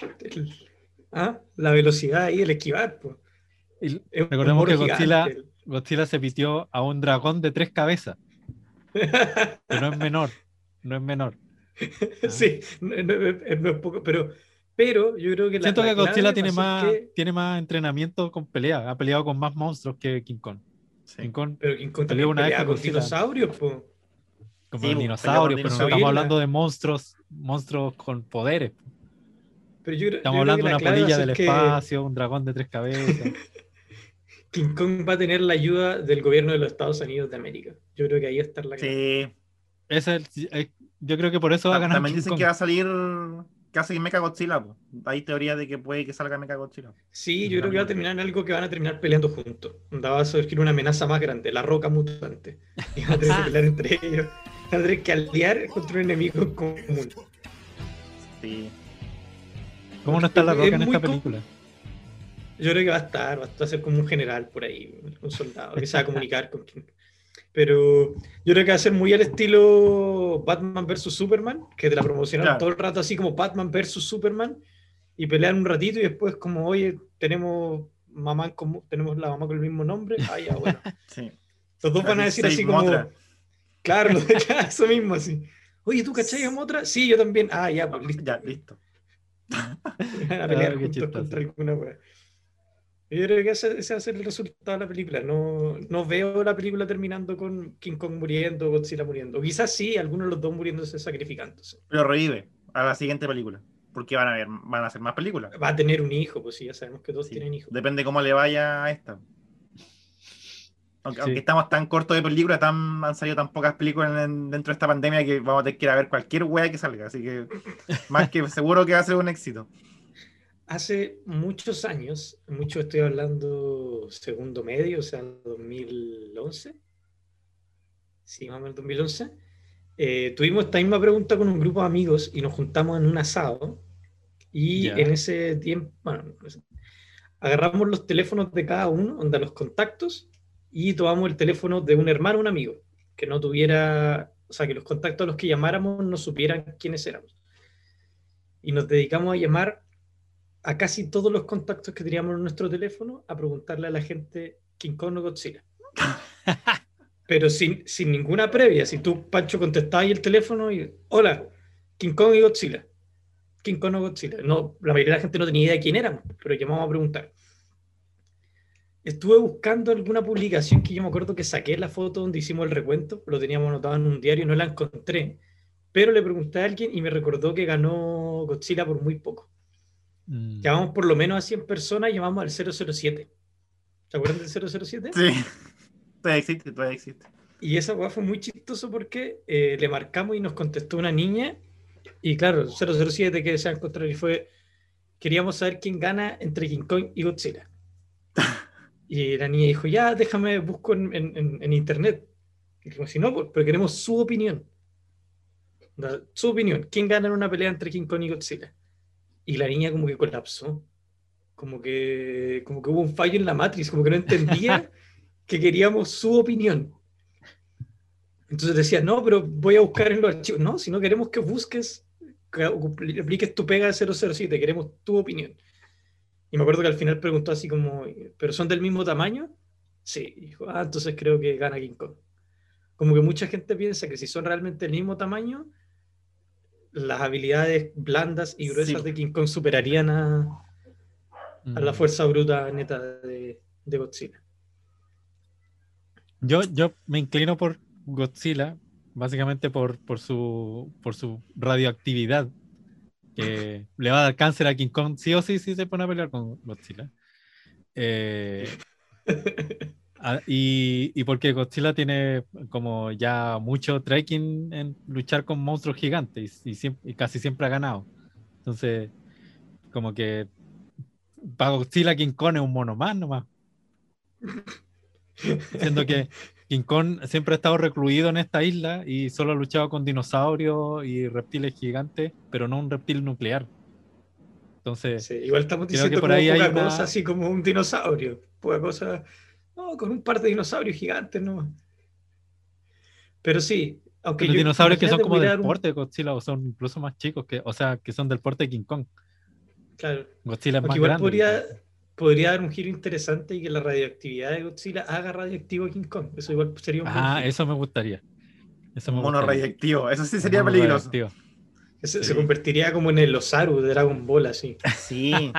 la velocidad ahí, el esquivar, pues. Y Es un recordemos mono que gigante. Godzilla se pitió a un dragón de 3 cabezas, que no es menor, no es menor. Sí, no es poco, pero yo creo que Siento que la Godzilla clave va a ser que. tiene más entrenamiento con pelea, ha peleado con más monstruos que King Kong. Sí. King Kong Pero King Kong peleó también una vez pelea con con Godzilla, dinosaurios, pues. como Sí, los peleó dinosaurios, con pero no dinosaurios. estamos hablando de monstruos con poderes. Pero yo Estamos creo que hablando de la una clave va a polilla ser del que espacio, un dragón de 3 cabezas. King Kong va a tener la ayuda del gobierno de los Estados Unidos de América. Yo creo que ahí va a estar la clave. Sí. Yo creo que por eso va a ganar También King dicen Kong. que va a salir Mechagodzilla, po. Hay teoría de que puede que salga Mechagodzilla. Sí, yo creo que va a terminar en algo que van a terminar peleando juntos. Donde va a surgir una amenaza más grande, la roca mutante. Y van a tener que pelear entre ellos. Van a tener que aliar contra un enemigo en común. Sí. ¿Cómo no está la Es roca en muy esta película? Yo creo que va a ser como un general por ahí, un soldado, que se va a comunicar con King. Pero yo creo que va a ser muy al estilo Batman vs Superman, que te la promocionaron Claro. todo el rato así como Batman vs Superman, y pelean un ratito y después como, oye, tenemos tenemos la mamá con el mismo nombre, ya, bueno. Sí. Los dos van a decir Save así como, Mothra. claro, eso mismo así. Oye, ¿tú cachai a Mothra? Sí, yo también. Ya, pues listo. Ya, listo. Van a pelear qué juntos chistoso. contra alguna wea. Yo creo que ese va a ser el resultado de la película. No veo la película terminando con King Kong muriendo, Godzilla muriendo. O quizás sí, algunos de los dos muriéndose sacrificándose. Pero revive a la siguiente película. Porque van a hacer más películas. Va a tener un hijo, pues sí, ya sabemos que todos Sí. tienen hijos. Depende cómo le vaya a esta. Sí. Aunque estamos tan cortos de películas, han salido tan pocas películas dentro de esta pandemia que vamos a tener que ir a ver cualquier wea que salga. Así que más que seguro que va a ser un éxito. Hace muchos años, mucho estoy hablando segundo medio, o sea, 2011. Sí, más o menos 2011. Tuvimos esta misma pregunta con un grupo de amigos y nos juntamos en un asado. Y Ya. en ese tiempo, bueno, agarramos los teléfonos de cada uno, onda los contactos, y tomamos el teléfono de un hermano, un amigo, que no tuviera, o sea, que los contactos a los que llamáramos no supieran quiénes éramos. Y nos dedicamos a llamar a casi todos los contactos que teníamos en nuestro teléfono a preguntarle a la gente King Kong o Godzilla. Pero sin ninguna previa. Si tú, Pancho, contestabas ahí el teléfono y, hola, King Kong y Godzilla. King Kong o Godzilla. No, la mayoría de la gente no tenía idea de quién éramos, pero llamamos a preguntar. Estuve buscando alguna publicación que yo me acuerdo que saqué la foto donde hicimos el recuento, lo teníamos anotado en un diario, no la encontré, pero le pregunté a alguien y me recordó que ganó Godzilla por muy poco. Llamamos por lo menos a 100 personas y llamamos al 007. ¿Se acuerdan del 007? Sí, todavía existe. Y esa weá fue muy chistoso porque le marcamos y nos contestó una niña. Y claro, 007 que se encontrar y fue, queríamos saber quién gana entre King Kong y Godzilla. Y la niña dijo, ya, déjame, busco en internet. Y dijimos, si no, pero queremos su opinión. Su opinión, ¿quién gana en una pelea entre King Kong y Godzilla? Y la niña como que colapsó. Como que hubo un fallo en la Matrix, como que no entendía que queríamos su opinión. Entonces decía, no, pero voy a buscar en los archivos. No, si no queremos que busques, que apliques tu pega de 007, queremos tu opinión. Y me acuerdo que al final preguntó así como, ¿pero son del mismo tamaño? Sí. Y dijo, entonces creo que gana King Kong. Como que mucha gente piensa que si son realmente del mismo tamaño, las habilidades blandas y gruesas Sí. de King Kong superarían a la fuerza bruta neta de Godzilla. Yo me inclino por Godzilla, básicamente por su radioactividad, que le va a dar cáncer a King Kong, sí o sí, sí se pone a pelear con Godzilla. Y porque Godzilla tiene como ya mucho trekking en luchar con monstruos gigantes y casi siempre ha ganado. Entonces, como que para Godzilla King Kong es un mono más nomás. Siendo que King Kong siempre ha estado recluido en esta isla y solo ha luchado con dinosaurios y reptiles gigantes, pero no un reptil nuclear. Entonces, sí, igual estamos creo que diciendo por como ahí hay poca una... cosa, así como un dinosaurio. Poca cosa. No, con un par de dinosaurios gigantes nomás. Pero sí, aunque Los yo, dinosaurios que son imagínate, como pudiera del dar un. porte de Godzilla o son incluso más chicos, o sea, que son del porte de King Kong. Claro. Godzilla es Aunque más igual grande que King Kong. podría dar un giro interesante y que la radioactividad de Godzilla haga radioactivo a King Kong. Eso igual sería un buen giro. Eso me gustaría. Eso Un me mono gustaría. radioactivo. Eso sí Un sería mono peligroso. radioactivo. Se Sí. convertiría como en el Osaru de Dragon Ball, así. Sí.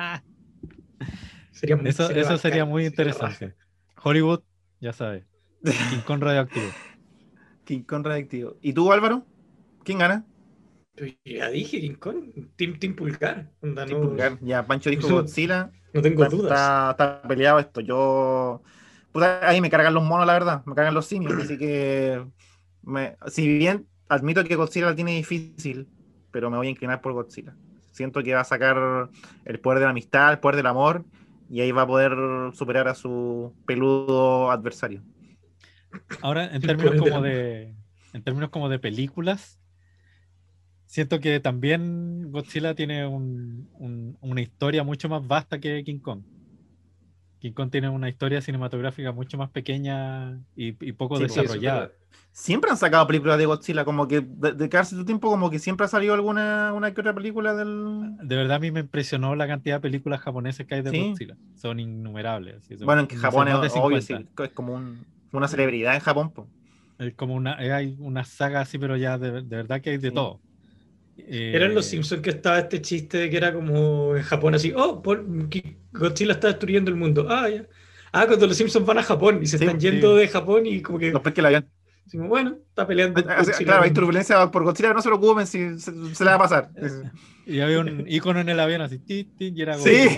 Sería Eso bacán, sería muy sería la interesante. raja. Hollywood, ya sabes. King Kong radioactivo. King Kong radioactivo. ¿Y tú, Álvaro? ¿Quién gana? Pero ya dije, King Kong, Team Pulgar. Onda, Sin no, pulgar. Ya, Pancho dijo no, Godzilla. no tengo dudas. Está peleado esto. Puta, ahí me cargan los monos, la verdad. Me cargan los simios. Así que. Si bien admito que Godzilla la tiene difícil, pero me voy a inclinar por Godzilla. Siento que va a sacar el poder de la amistad, el poder del amor, y ahí va a poder superar a su peludo adversario. Ahora, en El términos poder como del de películas, siento que también Godzilla tiene una historia mucho más vasta que King Kong. King Kong tiene una historia cinematográfica mucho más pequeña y poco Sí, Sí, eso es desarrollada. verdad. Siempre han sacado películas de Godzilla, como que de cada cierto tiempo, como que siempre ha salido una que otra película del. De verdad, a mí me impresionó la cantidad de películas japonesas que hay de Sí. Godzilla. Son innumerables. Así, Bueno, en no sé, Japón es más de obvio, 50. sí, es como una celebridad en Japón, po. Es como hay una saga así, pero ya de verdad que hay de Sí. todo. Eran los Simpsons que estaba este chiste de que era como en Japón así, que Godzilla está destruyendo el mundo. Ah, ya. Ah, cuando los Simpsons van a Japón y se Sí, están sí. yendo de Japón y como que, Los pesca el avión. decimos, bueno, está peleando Godzilla Claro, hay con- turbulencia por Godzilla, no se preocupen si se le va a pasar. Y había un icono en el avión así, y era Sí. Godzilla.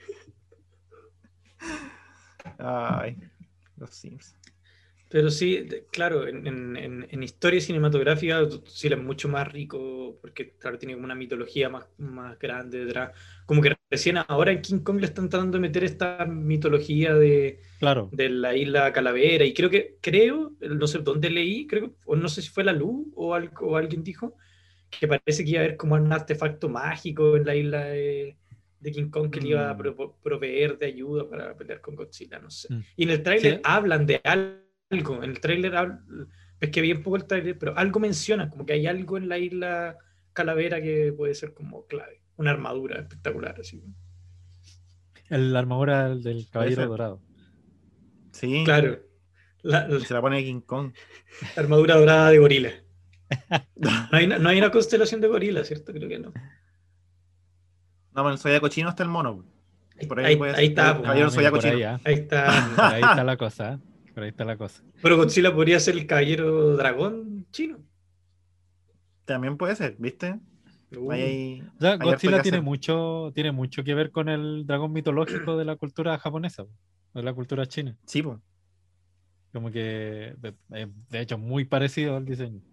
Ay, los Sims. Pero sí, claro, en historia cinematográfica Godzilla es mucho más rico porque, claro, tiene como una mitología más grande detrás. Como que recién ahora en King Kong le están tratando de meter esta mitología Claro, de la isla Calavera y creo, no sé dónde leí, o no sé si fue la luz o alguien dijo que parece que iba a haber como un artefacto mágico en la isla de King Kong que le iba a proveer de ayuda para pelear con Godzilla, no sé. Mm. Y en el tráiler Sí. hablan de algo, en el tráiler es que vi un poco el tráiler, pero algo menciona, como que hay algo en la isla Calavera que puede ser como clave, una armadura espectacular, así. la armadura del Caballero ser. Dorado. Sí, Claro, la se la pone King Kong. armadura dorada de gorila. No hay una constelación de gorila, ¿cierto? Creo que no. No, pero en Zodiaco Chino está el mono. Por ahí puede Ahí ser. está, po. Caballero Ah, mira, Zodiaco por Chino. ahí, Ahí está. por ahí está la cosa, ¿eh? Por ahí está la cosa. Pero Godzilla podría ser el caballero dragón chino. También puede ser, ¿viste? Ahí O sea, hay harto que Godzilla tiene hacer. tiene mucho que ver con el dragón mitológico de la cultura japonesa, de la cultura china. Sí, pues. Como que, de hecho, muy parecido al diseño.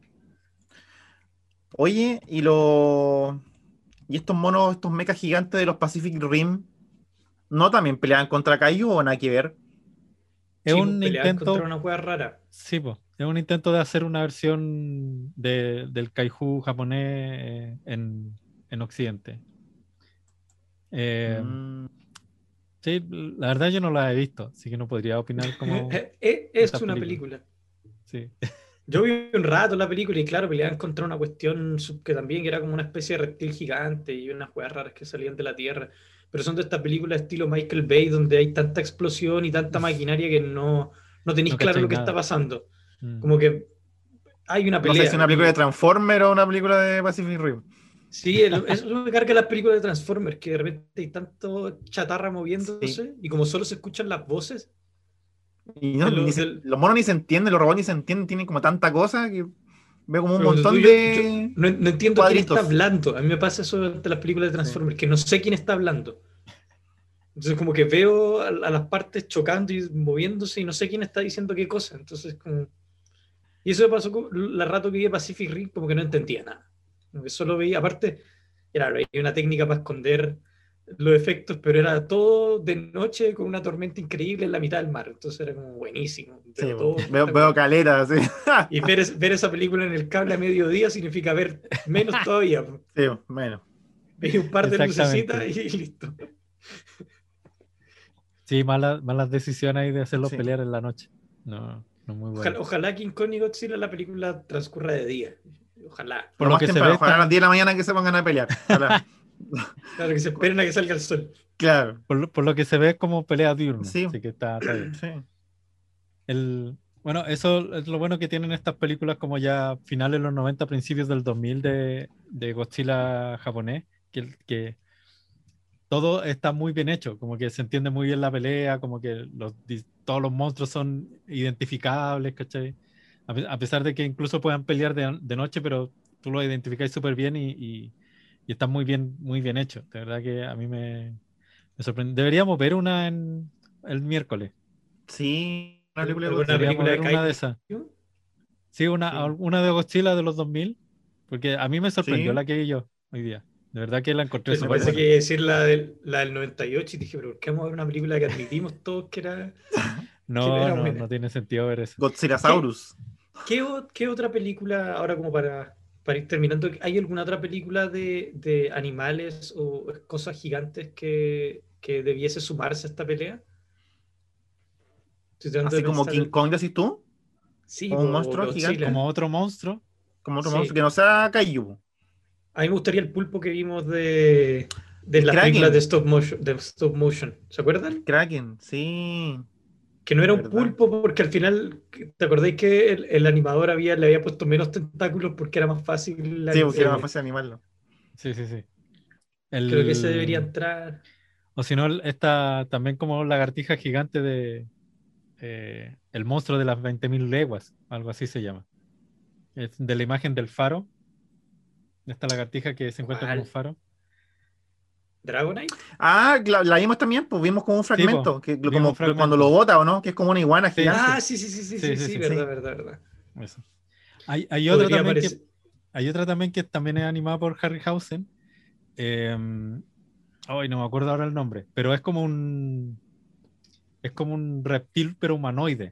Oye, ¿y estos monos, estos mechas gigantes de los Pacific Rim, no también peleaban contra Kaiju o nada que ver? Es Sí, pues un pelear contra intento, una hueá rara. sí, po, es un intento de hacer una versión del kaiju japonés en Occidente. Eh, Mm, sí, la verdad yo no la he visto, así que no podría opinar como Es esta una película. película. Sí. Yo vi un rato la película y claro, peleaban contra una cuestión que también era como una especie de reptil gigante y unas hueás raras que salían de la Tierra. Pero son de estas películas estilo Michael Bay donde hay tanta explosión y tanta maquinaria que no tenéis No claro cacháis lo que está nada. pasando. Mm. Como que hay una no sé pelea si una película de y Transformer o una película de Pacific Rim. sí, eso me carga las películas de Transformers, que de repente hay tanto chatarra Sí. moviéndose y como solo se escuchan las voces Y de no, los monos ni se entienden, los robots ni se entienden, tienen como tanta cosa que veo como un pero montón yo de no entiendo quién está cuadritos. hablando. A mí me pasa eso de las películas de Sí. Transformers, que no sé quién está hablando. Entonces como que veo a las partes chocando y moviéndose y no sé quién está diciendo qué cosa. Entonces como... Y eso me pasó la rato que vi Pacific Rim, como que no entendía nada. Como que solo veía, aparte, claro, hay una técnica para esconder los efectos, pero era todo de noche con una tormenta increíble en la mitad del mar. Entonces era como buenísimo, Sí, pero todo veo espectacular. caleta, sí. Y ver esa película en el cable a mediodía significa ver menos todavía. Sí, menos. Veis un par de lucecitas Exactamente. y listo. Sí, malas decisiones ahí de hacerlos Sí. pelear en la noche. No, no muy bueno. Ojalá King Kong y Godzilla la película transcurra de día. Ojalá. Por Lo lo más que se temprano, ve, ojalá a las 10 de la mañana que se pongan a pelear. Ojalá. Claro, que se esperen a que salga el sol. Claro. por lo que se ve es como pelea diurna. Sí. Así que está bien. Sí. Bueno, eso es lo bueno que tienen estas películas como ya finales de los 90, principios del 2000 de Godzilla japonés, que todo está muy bien hecho, como que se entiende muy bien la pelea, como que todos los monstruos son identificables, ¿cachai? A pesar de que incluso puedan pelear de noche, pero tú lo identificáis súper bien y está muy bien hecho. De verdad que a mí me sorprende. Deberíamos ver una el miércoles. Sí, una película de ¿Alguna Godzilla. Deberíamos película de ver una de esas. Kaiju? Sí, Sí. una de Godzilla de los 2000, porque a mí me sorprendió Sí. la que vi yo hoy día. De verdad que la encontré Me súper parece buena. que decir la del 98 y dije, pero ¿por qué vamos a ver una película que admitimos todos que era buena? No tiene sentido ver eso. Godzillasaurus. ¿Qué otra película, ahora como para ir terminando, hay alguna otra película de animales o cosas gigantes que debiese sumarse a esta pelea? Estoy tratando de Así como pensar. King Kong, decís tú. Sí, Como un o monstruo gigante. Godzilla. Como otro monstruo, Como otro monstruo Sí. que no sea Kaiju. A mí me gustaría el pulpo que vimos de El las películas Kraken. de stop motion. ¿Se acuerdan? Kraken, sí. Que no era un ¿Verdad? pulpo porque al final, ¿te acordáis que el animador le había puesto menos tentáculos porque era más fácil Sí, porque era más fácil animarlo. Sí, sí, sí. Creo que ese debería entrar. O si no, esta también como lagartija gigante de el monstruo de las 20.000 leguas, algo así se llama. Es de la imagen del faro, de esta lagartija que se encuentra con un ¿Cuál? faro. ¿Dragonite? Ah, la vimos también, pues vimos como un Sí, po, fragmento, vimos un como cuando lo fragmento. bota, ¿o no? Que es como una iguana Sí, gigante. Ah, sí, sí, sí, sí, sí, sí, sí, sí, sí. verdad, Sí. verdad, verdad. Eso. Hay otra Podría también aparecer. hay otra también que también es animada por Harryhausen. Ay, no me acuerdo ahora el nombre, pero es como un reptil pero humanoide.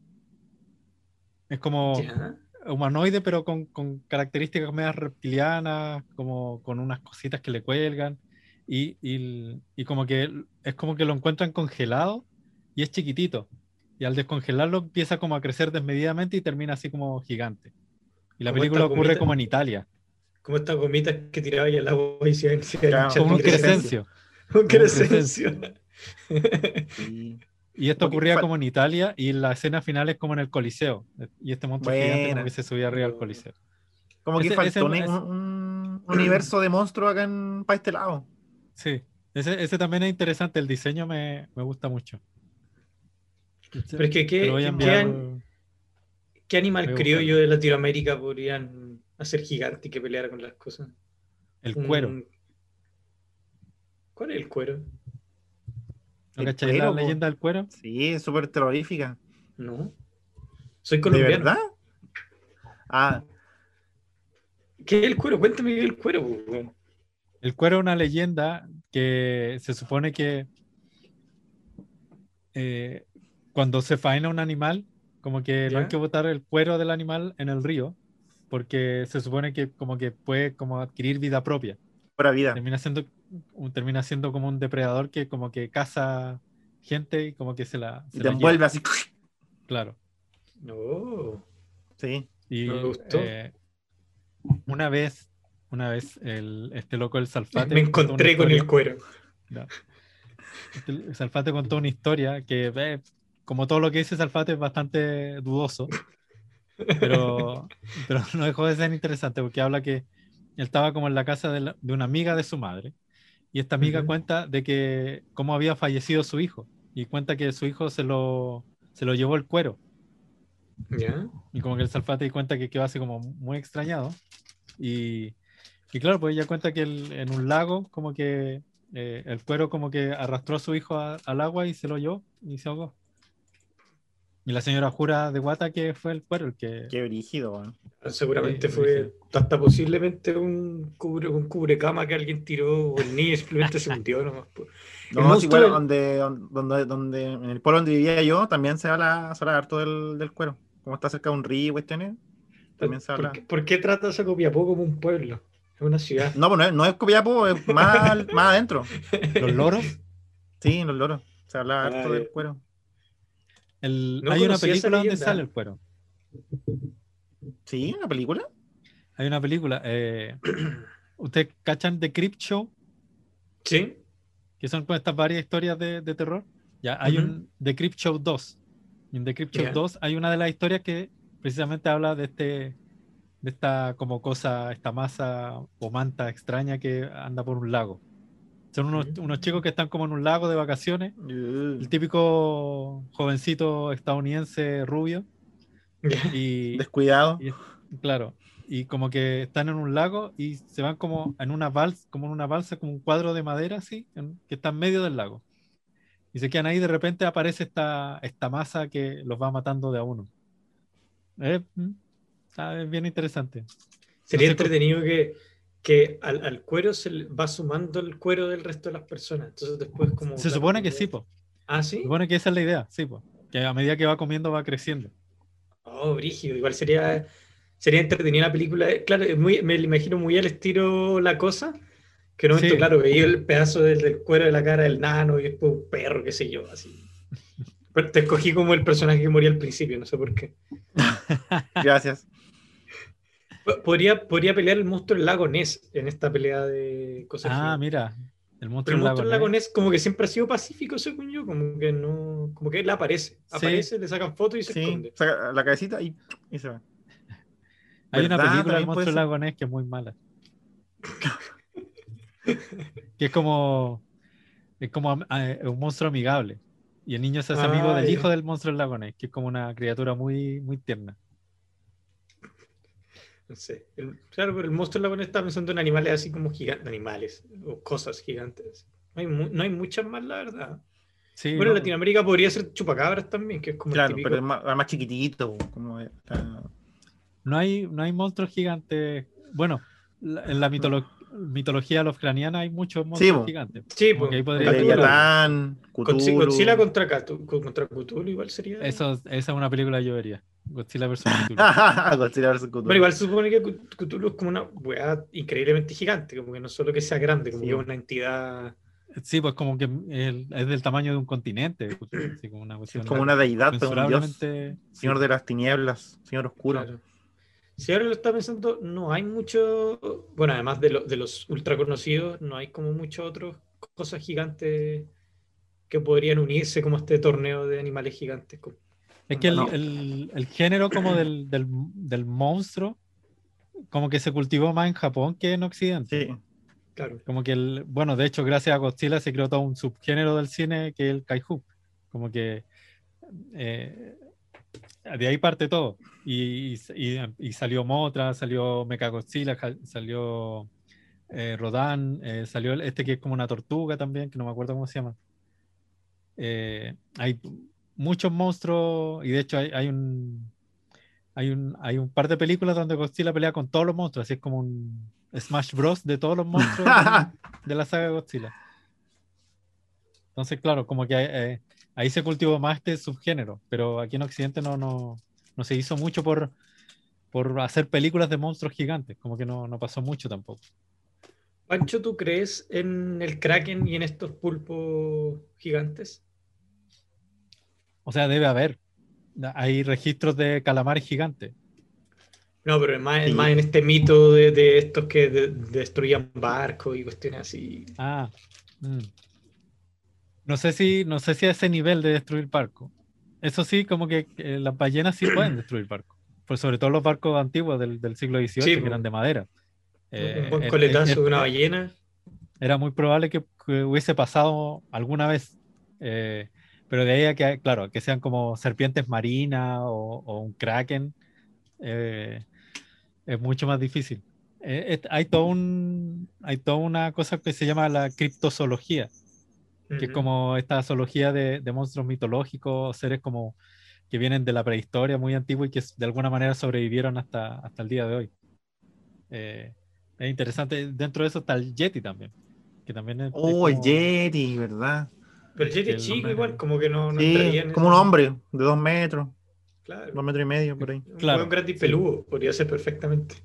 Es como Ya. humanoide pero con características medias reptilianas, como con unas cositas que le cuelgan y como que es como que lo encuentran congelado y es chiquitito. Y al descongelarlo empieza como a crecer desmedidamente y termina así como gigante. Y la Como película esta ocurre gomita, como en Italia, como estas gomitas que tiraba ahí al agua y se iban Claro, como hinchando un y creciendo. Crescencio. Crescencio, Un como un Crescencio. Crescencio. Sí. Y esto Porque ocurría como en Italia y la escena final es como en el Coliseo. Y este monstruo gigante como que buena. se subía arriba al No. Coliseo. Como que Ese, faltó es- un universo de monstruos acá para este lado. sí, ese también es interesante. El diseño me gusta mucho. Pero es que, Te lo voy a enviar. ¿qué animal Voy a criollo buscarlo. de Latinoamérica podrían hacer gigante y que peleara con las cosas? El cuero. Un... ¿Cuál es el cuero? ¿No El cacháis la cuero, po. leyenda del cuero? Sí, es súper terrorífica. No. Soy ¿De colombiano. verdad? Ah, ¿Qué es el cuero? Cuéntame qué es el cuero, po, weón. El cuero es una leyenda que se supone que eh, cuando se faena un animal, como que no hay ¿Ya? que botar el cuero del animal en el río, porque se supone que como que puede como adquirir vida propia. pura vida. Termina siendo, termina siendo como un depredador que como que caza gente y como que Y se te la lleva, envuelve así. claro. No. Sí. No me Y gustó. una vez, este loco, el Me Salfate, contó una encontré con el historia. cuero. Ya. El Salfate contó una historia que, como todo lo que dice Salfate, es bastante dudoso, pero, pero no dejó de ser interesante porque habla que él estaba como en la casa de una amiga de su madre y esta amiga Ujú. cuenta de que cómo había fallecido su hijo y cuenta que su hijo se lo llevó el cuero ¿Ya? y como que el Salfate cuenta que quedó así como muy extrañado y, y claro, pues ella cuenta que en un lago como que el cuero como que arrastró a su hijo al agua y se lo llevó y se ahogó. Y la señora jura de guata que fue el cuero el que... Qué brígido, weón. Sí, Seguramente brígido. fue hasta posiblemente un cubrecama que alguien tiró o el niño simplemente se hundió nomás, po. El No, sí, monstruo bueno, del... en el pueblo donde vivía yo, también se habla harto del cuero. Como está cerca de un río y cuestiones, también se habla. por qué tratas a Copiapó como un pueblo? Es una ciudad. No, pues no es Copiapó, es más adentro. Los loros. Sí, en los loros. Se habla Ah, harto ya. del cuero. No Hay una conocía esa película donde leyenda, sale ¿eh? el cuero. ¿Sí? ¿Una película? Hay una película. ¿Ustedes cachan The Creep Show? Sí. Que son pues, estas varias historias de terror. Ya, hay Ujú. un The Creep Show 2. Y en The Creep Show Ya. 2 hay una de las historias que precisamente habla de esta como cosa, esta masa o manta extraña que anda por un lago. Son unos chicos que están como en un lago de vacaciones. El típico jovencito estadounidense rubio. Ya. Y, Descuidado. y claro, y como que están en un lago y se van como en una balsa, como un cuadro de madera así, que está en medio del lago. Y se quedan ahí, de repente aparece esta masa que los va matando de a uno. Es bien interesante. No Sería sé, entretenido que al cuero se le va sumando el cuero del resto de las personas. Entonces después como, se claro, supone que como... sí, po. Ah, Se ¿sí? supone que esa es la idea, sí, po. Que a medida que va comiendo va creciendo. Oh, brígido. Igual sería entretenida la película. Claro, me lo imagino muy al estilo La Cosa, que en un momento, Sí, claro, veía el pedazo del cuero de la cara del nano y después un perro, qué sé yo, así. Pero te escogí como el personaje que moría al principio, no sé por qué. Gracias. Podría pelear el monstruo del lago Ness en esta pelea de cosas ah, gigantes. mira, el Pero monstruo el del lago monstruo del lago Ness. Ness como que siempre ha sido pacífico, según yo, como que no, como que él aparece, Sí, le sacan fotos y se Sí, esconde. saca la cabecita y se va. hay una ¿Verdad? película del También puede monstruo del ser. lago Ness que es muy mala. que es como un monstruo amigable. Y el niño se hace amigo Ah, del hijo ya. del monstruo del lago Ness, que es como una criatura muy, muy tierna. No sé. Claro, pero el monstruo lagoon está pensando en animales así como gigantes, animales o cosas gigantes. No hay muchas más, la verdad. Sí, Bueno, en ¿no? Latinoamérica podría ser chupacabras también, que es como el Claro, pero típico. es más chiquitito, como No hay monstruos gigantes. Bueno, en la mitología lovecraftiana hay muchos sí, monstruos po. gigantes. Sí, Como que ahí pues, podría meter Cthulhu. algo. Leviatán, Godzilla Cthulhu. contra Cthulhu igual sería. Esa es una película que yo vería. Godzilla versus Cthulhu. Godzilla vs Bueno, Cthulhu. igual se supone que Cthulhu es como una weá increíblemente gigante, como que no solo que sea grande, como Sí, que es po. una entidad. Sí, pues como que es del tamaño de un continente, Cthulhu, así como una Sí, Como cuestión una claro, deidad, pero un dios. inconmensurablemente. Sí, Señor pues. de las tinieblas, señor oscuro. claro. Si ahora lo está pensando, no hay mucho, bueno, además de los ultra conocidos, no hay como muchas otras cosas gigantes que podrían unirse como este torneo de animales gigantes Es con que No. Batman. el género como del monstruo, como que se cultivó más en Japón que en Occidente. Sí. Claro. Como que bueno, de hecho, gracias a Godzilla se creó todo un subgénero del cine que es el kaiju. Como que eh, de ahí parte todo. Y salió Mothra, salió Mechagodzilla, salió Rodan, salió este que es como una tortuga también, que no me acuerdo cómo se llama. Hay muchos monstruos y de hecho hay un par de películas donde Godzilla pelea con todos los monstruos, así es como un Smash Bros. De todos los monstruos de la saga Godzilla. Entonces, claro, como que ahí se cultivó más este subgénero, pero aquí en Occidente no se hizo mucho por hacer películas de monstruos gigantes, como que no pasó mucho tampoco. Pancho, ¿tú crees en el Kraken y en estos pulpos gigantes? O sea, debe haber. Hay registros de calamares gigantes. No, pero más Sí. en este mito de estos que destruían barcos y cuestiones así. Ah, mm. No sé si a ese nivel de destruir barcos. Eso sí, como que las ballenas sí pueden destruir barcos. Pues sobre todo los barcos antiguos del siglo Sí, XVIII, que eran po, de madera. un buen coletazo de una ballena. Era muy probable que hubiese pasado alguna vez. eh, pero de ahí a que, claro, que sean como serpientes marinas o un kraken, eh, es mucho más difícil. Hay toda una cosa que se llama la criptozoología, que es Ujú. como esta zoología de monstruos mitológicos, seres como que vienen de la prehistoria muy antigua y que de alguna manera sobrevivieron hasta el día de hoy. Eh, es interesante. Dentro de eso está el Yeti también, que también es Oh, el como Yeti, ¿verdad? Pero el jet que es chico igual, el, como que no Sí, entraría en como un ese. hombre de 2 metros, Claro. 2 metros y medio por ahí. Un buen claro, gratis sí. peludo, podría ser perfectamente.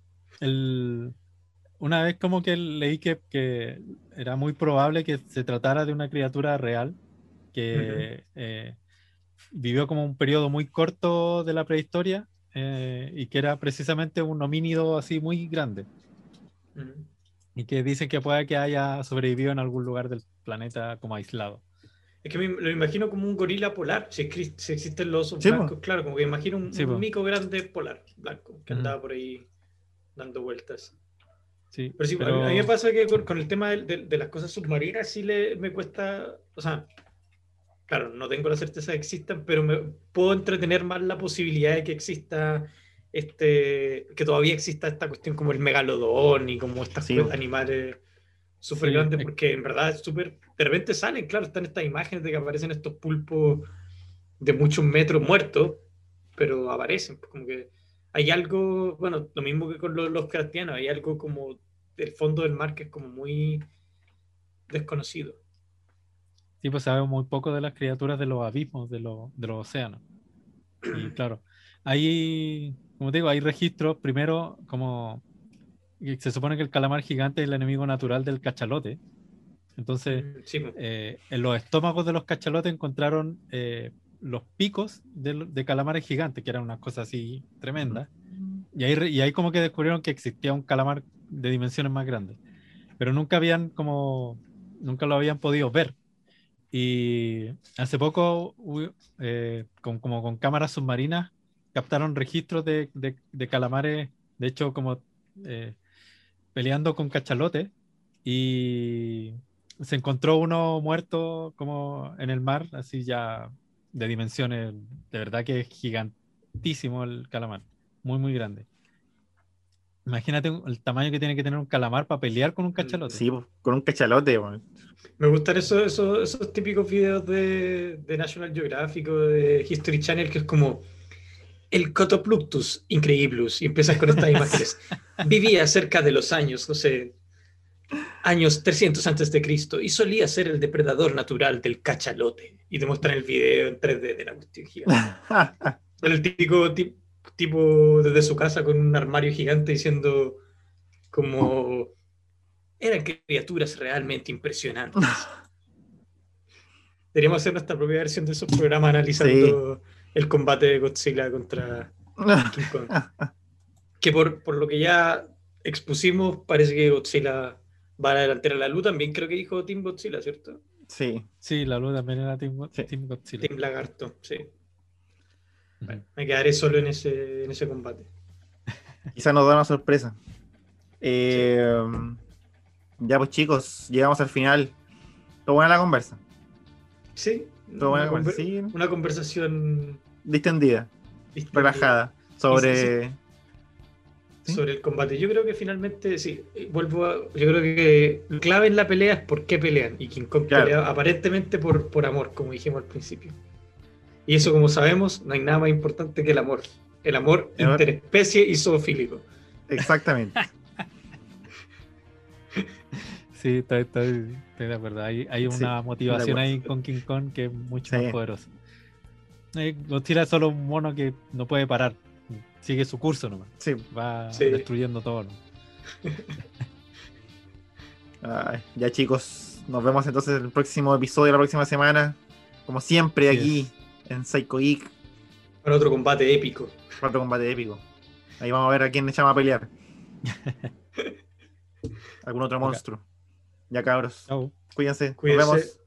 El, una vez como que leí que era muy probable que se tratara de una criatura real Ujú, que vivió como un periodo muy corto de la prehistoria y que era precisamente un homínido así muy grande ujú. y que dicen que puede que haya sobrevivido en algún lugar del planeta como aislado. Es que lo imagino como un gorila polar. Si existen los osos Sí, pues. blancos, claro, como que imagino Sí, un pues. mico grande polar, blanco, que Ujú, andaba por ahí dando vueltas. sí, Pero sí, a mí me pero pasa que con el tema de las cosas submarinas sí me cuesta, o sea, claro, no tengo la certeza de que existan, pero me puedo entretener más la posibilidad de que exista que todavía exista esta cuestión como el megalodón y como estos Sí, po. animales súper sí, grandes, porque en verdad es súper, de repente salen, claro, están estas imágenes de que aparecen estos pulpos de muchos metros muertos, pero aparecen, pues, como que hay algo, bueno, lo mismo que con los cristianos, hay algo como del fondo del mar que es como muy desconocido. sí, pues sabemos muy poco de las criaturas de los abismos, de los océanos. Y claro, hay, como te digo, hay registros, primero, como y se supone que el calamar gigante es el enemigo natural del cachalote. Entonces, Sí, pues. en los estómagos de los cachalotes encontraron los picos de calamares gigantes, que eran unas cosas así tremendas. Y ahí como que descubrieron que existía un calamar de dimensiones más grandes. Pero nunca lo habían podido ver. Y hace poco, como con cámaras submarinas, captaron registros de calamares, de hecho, como eh, peleando con cachalotes y se encontró uno muerto como en el mar, así ya de dimensiones, de verdad que es gigantísimo el calamar, muy, muy grande. Imagínate el tamaño que tiene que tener un calamar para pelear con un cachalote. Sí, pues, con un cachalote, weón. Me gustan esos típicos videos de National Geographic o de History Channel que es como el Cotopluctus increíblus y empiezan con estas imágenes. Vivía cerca de los años, no sé, años 300 antes de Cristo y solía ser el depredador natural del cachalote. Y te muestran el video en 3D de la cuestión gigante. El típico tipo desde su casa con un armario gigante diciendo como eran criaturas realmente impresionantes. Deberíamos hacer nuestra propia versión de esos programas analizando el combate de Godzilla contra King Kong. Que por lo que ya expusimos, parece que Godzilla va a la delantera. La luz también creo que dijo Team Godzilla, ¿cierto? Sí. Sí, la luz también era Team Sí. Godzilla. Team Lagarto, sí. Ujú. Bueno, me quedaré solo en ese combate. Quizás nos da una sorpresa. Ya pues chicos, llegamos al final. Todo buena la conversa. Sí, Todo buena una, conversa. Sí. una conversación Distendida, distendida relajada. Sobre. ¿Sí? sobre el combate. Yo creo que finalmente, sí, yo creo que lo clave en la pelea es por qué pelean. Y King Kong Claro. pelea aparentemente por amor, como dijimos al principio. Y eso, como sabemos, no hay nada más importante que el amor. El amor El amor. interespecie y zoofílico. Exactamente. Sí, estoy de acuerdo. Hay Sí, una motivación de ahí acuerdo. con King Kong que es mucho Sí. más poderosa. Godzilla es solo un mono que no puede parar. Sigue su curso nomás. Sí. Va Sí. destruyendo todo, ¿no? Ay, ya chicos, nos vemos entonces en el próximo episodio, la próxima semana. Como siempre, Así aquí es. en Psycho Geek, Para otro combate épico. cuarto combate épico. Ahí vamos a ver a quién echamos a pelear. Algún otro Acá. monstruo. Ya cabros, Chau. cuídense, nos Cuídense. vemos.